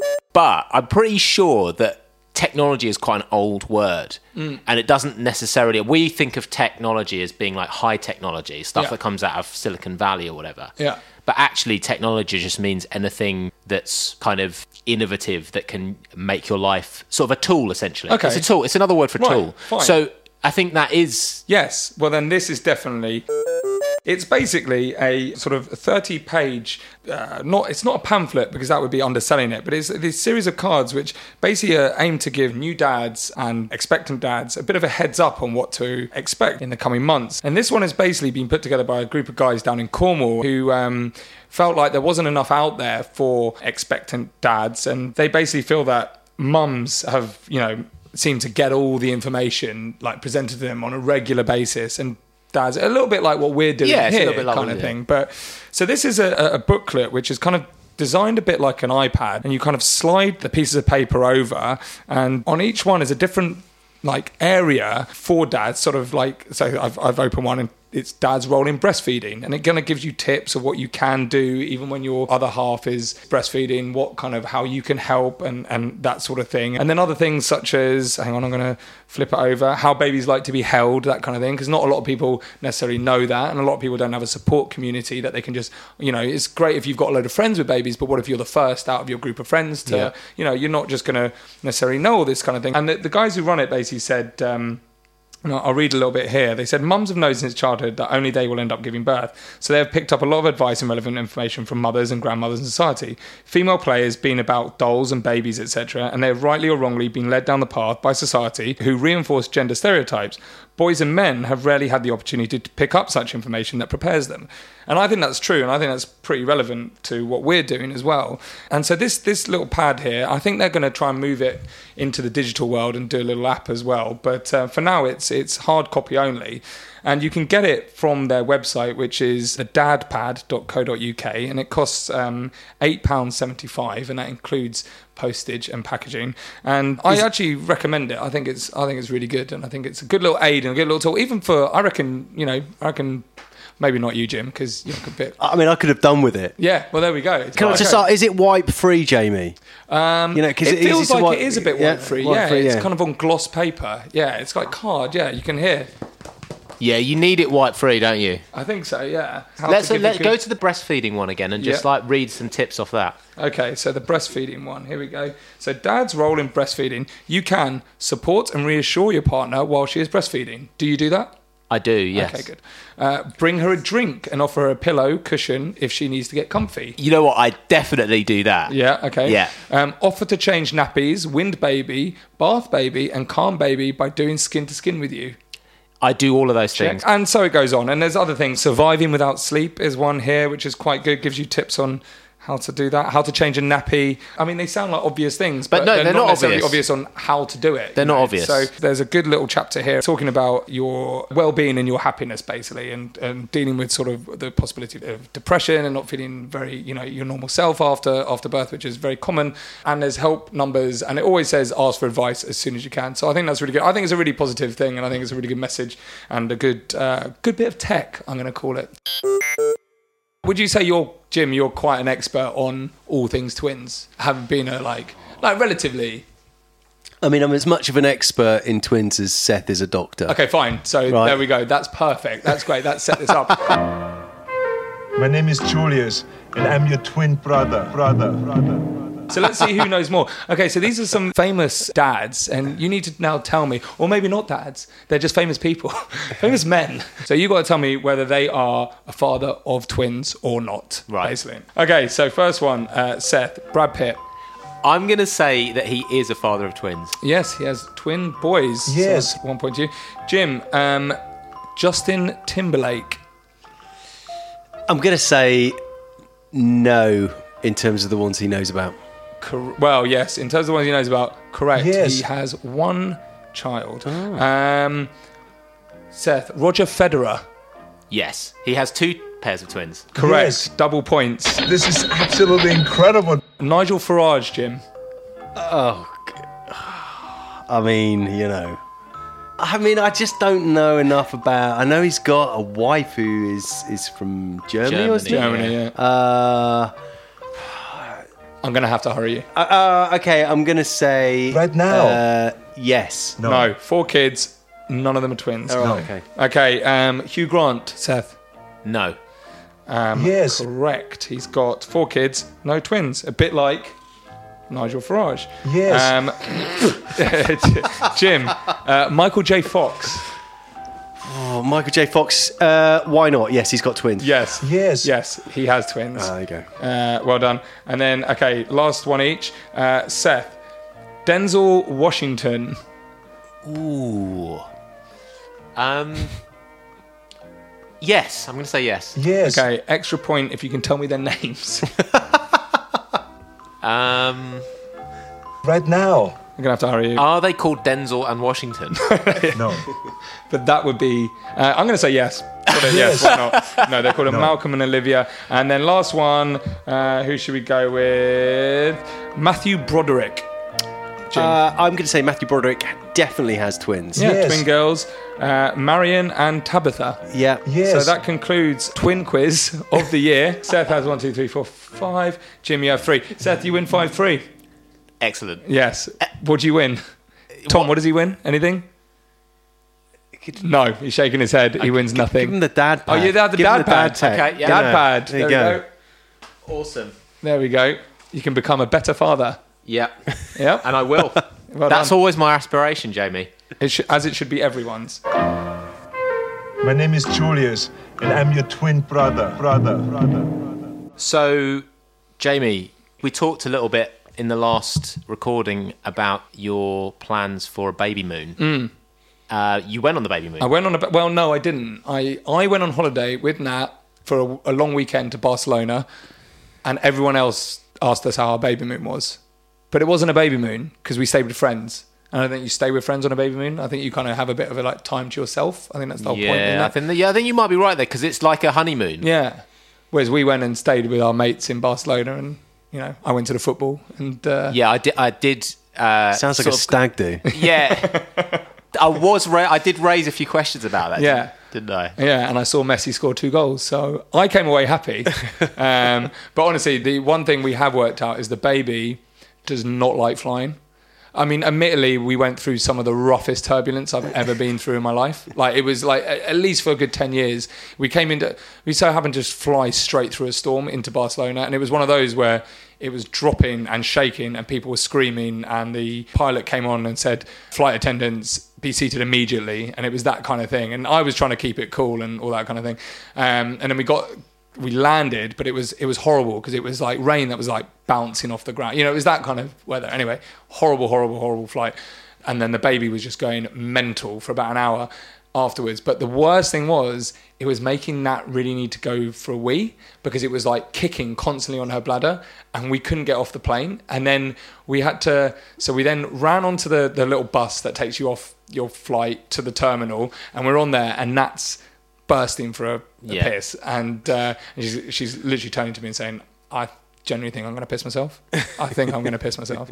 But I'm pretty sure that technology is quite an old word, Mm. and it doesn't necessarily. We think of technology as being like high technology stuff Yeah. that comes out of Silicon Valley or whatever. Yeah. But actually, technology just means anything that's kind of innovative that can make your life sort of a tool, essentially. Okay. It's a tool. It's another word for Right, tool. fine. So I think that is. Yes. Well, then this is definitely. It's basically a sort of thirty-page. Uh, not. It's not a pamphlet because that would be underselling it. But it's this series of cards which basically uh, aim to give new dads and expectant dads a bit of a heads up on what to expect in the coming months. And this one has basically been put together by a group of guys down in Cornwall who. Um, felt like there wasn't enough out there for expectant dads, and they basically feel that mums have, you know, seem to get all the information like presented to them on a regular basis, and dads a little bit like what we're doing Yeah, it's a here, little bit like kind what of we do. thing. But so this is a, a booklet which is kind of designed a bit like an iPad, and you kind of slide the pieces of paper over, and on each one is a different like area for dads, sort of like, so I've, I've opened one and it's dad's role in breastfeeding, and it kind of gives you tips of what you can do even when your other half is breastfeeding, what kind of how you can help and and that sort of thing. And then other things such as, hang on, I'm going to flip it over, how babies like to be held, that kind of thing, because not a lot of people necessarily know that, and a lot of people don't have a support community that they can just, you know, it's great if you've got a load of friends with babies, but what if you're the first out of your group of friends to, Yeah. you know, you're not just going to necessarily know all this kind of thing. And the, the guys who run it basically said, um, and I'll read a little bit here. They said, mums have known since childhood that only they will end up giving birth. So they have picked up a lot of advice and relevant information from mothers and grandmothers in society. Female players being about dolls and babies, et cetera, and they have rightly or wrongly been led down the path by society who reinforce gender stereotypes. Boys and men have rarely had the opportunity to pick up such information that prepares them. And I think that's true, and I think that's pretty relevant to what we're doing as well. And so this this little pad here, I think they're going to try and move it into the digital world and do a little app as well. But uh, for now, it's it's hard copy only. And you can get it from their website, which is the dad pad dot co dot uk, and it costs um, eight pounds seventy-five, and that includes postage and packaging. And I actually recommend it. I think it's I think it's really good, and I think it's a good little aid and a good little tool, even for, I reckon, you know, I reckon, maybe not you, Jim, because you're a bit... I mean, I could have done with it. Yeah, well, there we go. It's Can I like, just okay. ask, is it wipe free, Jamie? Um, You know, 'cause it it is- feels it's a like wipe- it is a bit yeah, white free. wipe Yeah, free, it's yeah. kind of on gloss paper. Yeah, it's like card. Yeah, you can hear. Yeah, you need it wipe free, don't you? I think so. Yeah. How Let's to give let's a go good- to the breastfeeding one again and just Yeah. like read some tips off that. Okay, so the breastfeeding one. Here we go. So dad's role in breastfeeding. You can support and reassure your partner while she is breastfeeding. Do you do that? I do, yes. Okay, good. Uh, bring her a drink and offer her a pillow, cushion if she needs to get comfy. You know what? I definitely do that. Yeah, okay. Yeah. Um, offer to change nappies, wind baby, bath baby, and calm baby by doing skin to skin with you. I do all of those things. And so it goes on. And there's other things. Surviving without sleep is one here, which is quite good. Gives you tips on how to do that, how to change a nappy. I mean, they sound like obvious things, but, But no, they're, they're not, not necessarily obvious. obvious on how to do it. They're you not know? obvious. So there's a good little chapter here talking about your well-being and your happiness, basically, and, and dealing with sort of the possibility of depression and not feeling very, you know, your normal self after after birth, which is very common. And there's help numbers, and it always says ask for advice as soon as you can. So I think that's really good. I think it's a really positive thing, and I think it's a really good message and a good uh, good bit of tech, I'm going to call it. Would you say you're, Jim, you're quite an expert on all things twins? Having been a, like, like relatively... I mean, I'm as much of an expert in twins as Seth is a doctor. Okay, fine. So Right. there we go. That's perfect. That's great. That set this up. My name is Julius, and I'm your twin brother, brother, brother. So let's see who knows more. Okay, so these are some famous dads, and you need to now tell me, or maybe not dads, they're just famous people, famous men. So you got to tell me whether they are a father of twins or not, Right. basically. Okay, so first one, uh, Seth, Brad Pitt. I'm going to say that he is a father of twins. Yes, he has twin boys. Yes. says one point two. Jim, um, Justin Timberlake. I'm going to say no in terms of the ones he knows about. Cor- well, yes, in terms of the ones he knows about, correct. Yes. He has one child. Um, Seth, Roger Federer. Yes, he has two pairs of twins. Correct. Yes. Double points. This is absolutely incredible. Nigel Farage, Jim. Oh, I mean, you know. I mean, I just don't know enough about. I know he's got a wife who is is from Germany, Germany or something. Germany, yeah. Uh, I'm going to have to hurry you. Uh, uh, okay, I'm going to say... Right now? Uh, yes. No. no. Four kids, none of them are twins. Oh, no. Okay. Okay, um, Hugh Grant, Seth. No. Um, yes. Correct. He's got four kids, no twins. A bit like Nigel Farage. Yes. Um, Jim, uh, Michael J. Fox. Oh, Michael J. Fox, uh, why not? Yes, he's got twins. Yes. Yes. Yes, he has twins. Oh, there you go. Uh, well done. And then, okay, last one each. Uh, Seth, Denzel Washington. Ooh. Um. Yes, I'm going to say yes. Yes. Okay, extra point if you can tell me their names. um. Right now. I'm going to have to hurry you. Are they called Denzel and Washington? No. But that would be... Uh, I'm going to say yes. yes. Yes, why not? No, they're called no. Malcolm and Olivia. And then last one, uh, who should we go with? Matthew Broderick. Uh, I'm going to say Matthew Broderick definitely has twins. Yeah, yes. twin girls. Uh, Marion and Tabitha. Yeah. Yes. So that concludes Twin Quiz of the year. Seth has one, two, three, four, five. Jim, you have three. Seth, you win five three. Excellent. Yes. What do you win? Tom, what, what does he win? Anything? No, he's shaking his head. He wins nothing. Give him the dad pad. Oh, you have the Give dad him the pad. dad tag. Okay, yeah. Dad know. pad. There, There you we go. go. Awesome. There we go. You can become a better father. Yeah. Yep. And I will. Well That's done. always my aspiration, Jamie. It sh- as it should be everyone's. My name is Julius, and I'm your twin brother. Brother. Brother. So, Jamie, we talked a little bit in the last recording about your plans for a baby moon. Mm. Uh, you went on the baby moon. I went on a... Well, no, I didn't. I, I went on holiday with Nat for a, a long weekend to Barcelona, and everyone else asked us how our baby moon was. But it wasn't a baby moon, because we stayed with friends. And I don't think you stay with friends on a baby moon. I think you kind of have a bit of a like time to yourself. I think that's the whole yeah, point. Isn't I it? think that, yeah, I think you might be right there, because it's like a honeymoon. Yeah. Whereas we went and stayed with our mates in Barcelona, and you know, I went to the football. And uh, yeah, I did. I did. Uh, Sounds like a of, stag do. Yeah, I was. Ra- I did raise a few questions about that. Yeah, didn't I? Yeah, and I saw Messi score two goals, so I came away happy. um, but honestly, the one thing we have worked out is the baby does not like flying. I mean, admittedly, we went through some of the roughest turbulence I've ever been through in my life. Like, it was like, at least for a good ten years, we came into, we so happened to just fly straight through a storm into Barcelona. And it was one of those where it was dropping and shaking and people were screaming. And the pilot came on and said, flight attendants, be seated immediately. And it was that kind of thing. And I was trying to keep it cool and all that kind of thing. Um, and then we got... we landed, but it was it was horrible because it was like rain that was like bouncing off the ground. You know, it was that kind of weather. Anyway, horrible, horrible, horrible flight. And then the baby was just going mental for about an hour afterwards. But the worst thing was, it was making Nat really need to go for a wee because it was like kicking constantly on her bladder and we couldn't get off the plane. And then we had to, so we then ran onto the, the little bus that takes you off your flight to the terminal, and we're on there and Nat's bursting for a, a yeah. piss, and, uh, and she's, she's literally turning to me and saying, I genuinely think I'm going to piss myself. I think I'm going to piss myself.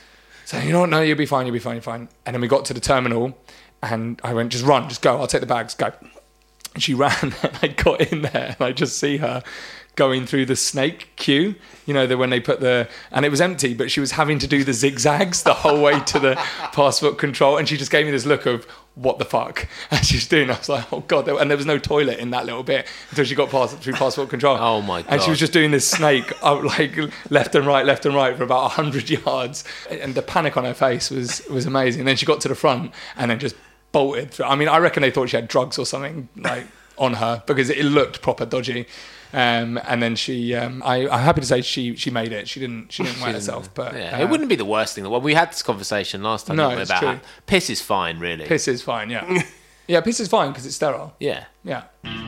So, you know what, no, you'll be fine, you'll be fine, you're fine. And then we got to the terminal and I went, just run, just go, I'll take the bags, go. And she ran and I got in there and I just see her going through the snake queue, you know, the, when they put the, and it was empty, but she was having to do the zigzags the whole way to the passport control, and she just gave me this look of, what the fuck? And she was doing, I was like, oh God, and there was no toilet in that little bit until she got past, through passport control. Oh my God. And she was just doing this snake, up, like left and right, left and right for about one hundred yards, and the panic on her face was, was amazing. And then she got to the front and then just bolted through. I mean, I reckon they thought she had drugs or something like on her because it looked proper dodgy. Um, and then she, um, I, I'm happy to say she she made it. She didn't she didn't wet herself, but yeah, uh, it wouldn't be the worst thing. Well, we had this conversation last time No, didn't we, it's about true. how piss is fine, really. Piss is fine, yeah, yeah. Piss is fine because it's sterile. Yeah, yeah.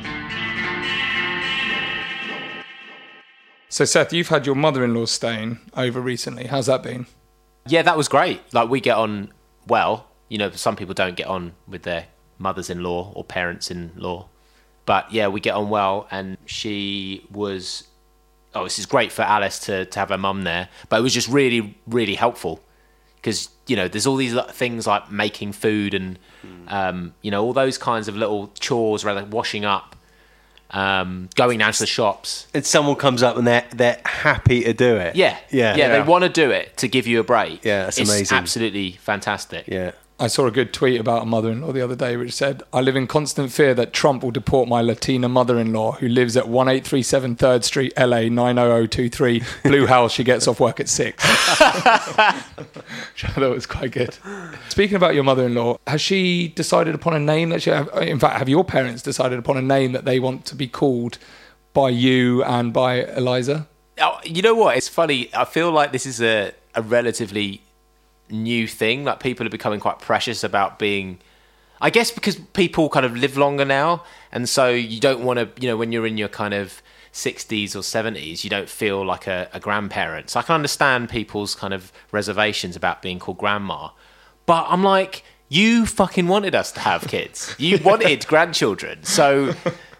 So Seth, you've had your mother-in-law staying over recently. How's that been? Yeah, that was great. Like, we get on well. You know, some people don't get on with their mothers-in-law or parents-in-law. But yeah, we get on well, and she was... Oh, this is great for Alice to, to have her mum there, but it was just really, really helpful because you know there's all these lo- things like making food and um, you know all those kinds of little chores, rather like washing up, um, going down to the shops. And someone comes up and they're they're happy to do it. Yeah, yeah, yeah. They want to do it to give you a break. Yeah, that's it's amazing. Absolutely fantastic. Yeah. I saw a good tweet about a mother-in-law the other day which said, I live in constant fear that Trump will deport my Latina mother-in-law who lives at one eight three seven third Street, L A nine oh oh two three, Blue House. She gets off work at six. Which I thought was quite good. Speaking about your mother-in-law, has she decided upon a name that she... Have, in fact, have your parents decided upon a name that they want to be called by you and by Eliza? Oh, you know what? It's funny. I feel like this is a, a relatively... new thing. Like people are becoming quite precious about being, I guess because people kind of live longer now, and so you don't want to, you know, when you're in your kind of sixties or seventies, you don't feel like a, a grandparent. So I can understand people's kind of reservations about being called grandma, but I'm like, you fucking wanted us to have kids. You wanted grandchildren, so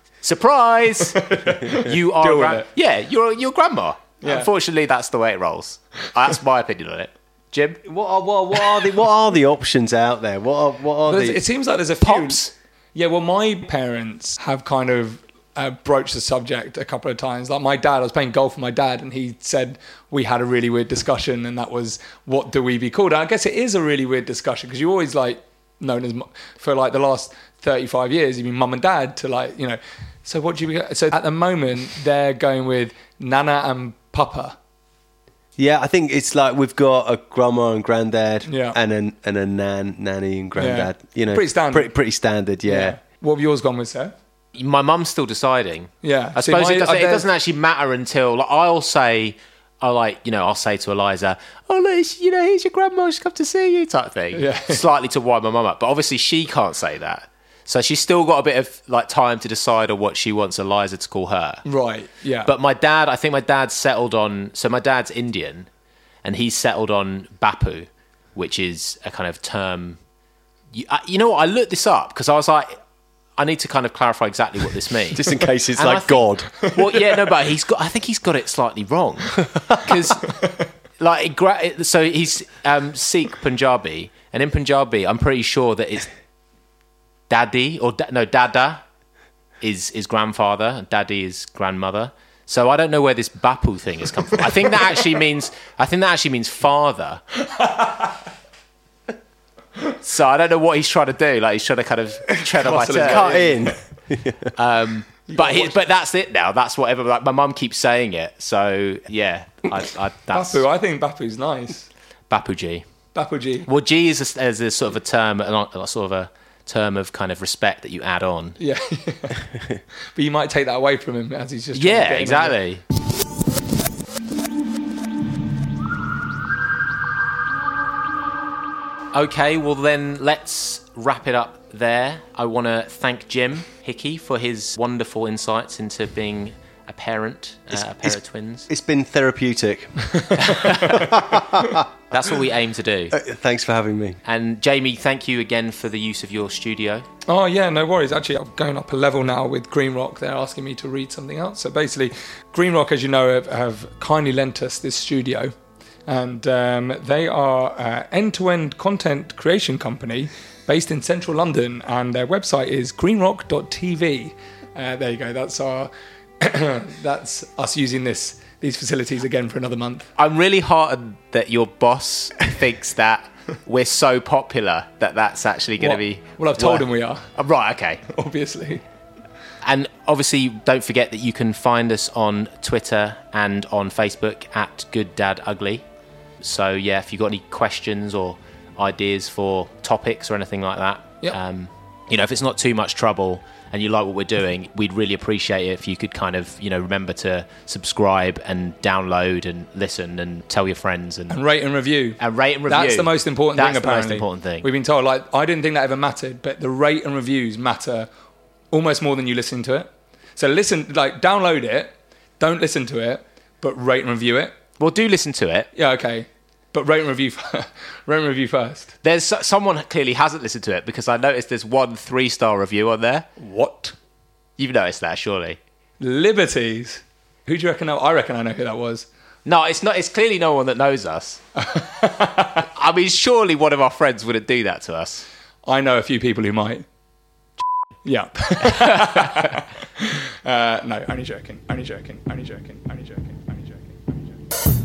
surprise, you are gra- yeah, you're your grandma. Yeah. Unfortunately, that's the way it rolls. That's my opinion on it. Jim, what are, what, what are the what are the options out there? What are what are There's, the? It seems like there's a few. Pops. Yeah, well, my parents have kind of uh, broached the subject a couple of times. Like my dad, I was playing golf with my dad, and he said we had a really weird discussion, and that was, what do we be called? And I guess it is a really weird discussion because you always like known as for like the last thirty-five years, you've been mum and dad to like you know. So what do you? So at the moment, they're going with Nana and Papa. Yeah, I think it's like we've got a grandma and granddad, yeah. and a and a nan, nanny and granddad. Yeah. You know, pretty standard. Pretty, pretty standard, yeah. yeah. What have yours gone with, Seth? My mum's still deciding. Yeah, I See, suppose my, it, doesn't, uh, it doesn't actually matter until like, I'll say, I like you know, I'll say to Eliza, "Oh, look, you know, here's your grandma. She's come to see you," type thing. Yeah. Slightly to wind my mum up, but obviously she can't say that. So she's still got a bit of like time to decide on what she wants Eliza to call her. Right. Yeah. But my dad, I think my dad's settled on. So my dad's Indian, and he's settled on Bapu, which is a kind of term. You, I, you know what? I looked this up because I was like, I need to kind of clarify exactly what this means, just in case it's and like think, God. Well, yeah, no, but he's got. I think he's got it slightly wrong because, like, so he's um, Sikh Punjabi, and in Punjabi, I'm pretty sure that it's Daddy or da- no Dada is is grandfather and Daddy is grandmother. So I don't know where this Bapu thing has come from. I think that actually means I think that actually means father. So I don't know what he's trying to do. Like he's trying to kind of tread on my toes. Cut in. um, but he, but that's it now. That's whatever. Like my mum keeps saying it. So yeah, I, I, that's Bapu. I think Bapu's nice. Bapu G. Bapu G. Well, G is a, is a sort of a term, a, a sort of a term of kind of respect that you add on. Yeah. But you might take that away from him as he's just trying yeah, to get exactly. Okay, well then let's wrap it up there. I want to thank Jim Hickey for his wonderful insights into being a parent, uh, a pair of twins. It's been therapeutic. That's what we aim to do. Uh, thanks for having me. And Jamie, thank you again for the use of your studio. Oh yeah, no worries. Actually, I'm going up a level now with Green Rock. They're asking me to read something else. So basically, Green Rock, as you know, have, have kindly lent us this studio. And um, they are an end-to-end content creation company based in central London. And their website is greenrock dot t v. Uh, there you go. That's our... that's us using this these facilities again for another month. I'm really heartened that your boss thinks that we're so popular that that's actually going to be... Well, I've told him we are. Oh, right, okay. Obviously. And obviously, don't forget that you can find us on Twitter and on Facebook at Good Dad Ugly. So, yeah, if you've got any questions or ideas for topics or anything like that, yep. um, you know, if it's not too much trouble and you like what we're doing, we'd really appreciate it if you could kind of, you know, remember to subscribe and download and listen and tell your friends. And, and rate and review. And rate and review. That's the most important That's thing, apparently. That's the most important thing. We've been told, like, I didn't think that ever mattered, but the rate and reviews matter almost more than you listen to it. So listen, like, download it, don't listen to it, but rate and review it. Well, do listen to it. Yeah, okay. But rate and review, rate and review first. There's someone clearly hasn't listened to it because I noticed there's one three-star review on there. What? You've noticed that, surely. Liberties. Who do you reckon? I reckon I know who that was. No, it's not. It's clearly no one that knows us. I I mean, surely one of our friends wouldn't do that to us. I know a few people who might. Yeah. uh, no, only joking. Only joking. Only joking. Only joking. Only joking. Only joking.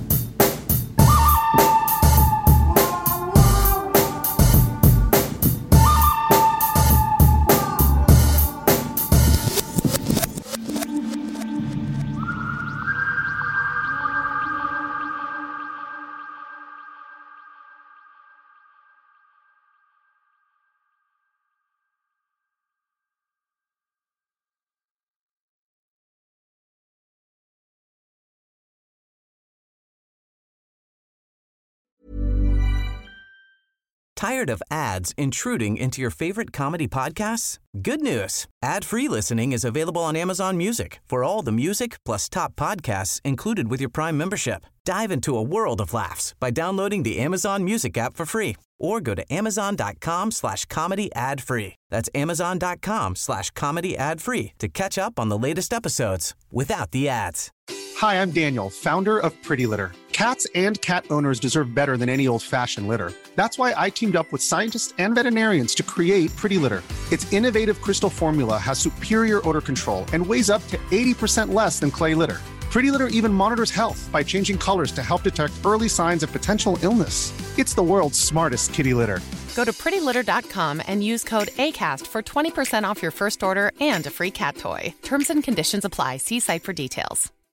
Tired of ads intruding into your favorite comedy podcasts? Good news. Ad-free listening is available on Amazon Music for all the music plus top podcasts included with your Prime membership. Dive into a world of laughs by downloading the Amazon Music app for free or go to amazon.com slash comedy ad free. That's amazon.com slash comedy ad free to catch up on the latest episodes without the ads. Hi, I'm Daniel, founder of Pretty Litter. Cats and cat owners deserve better than any old-fashioned litter. That's why I teamed up with scientists and veterinarians to create Pretty Litter. Its innovative crystal formula has superior odor control and weighs up to eighty percent less than clay litter. Pretty Litter even monitors health by changing colors to help detect early signs of potential illness. It's the world's smartest kitty litter. Go to pretty litter dot com and use code ACAST for twenty percent off your first order and a free cat toy. Terms and conditions apply. See site for details.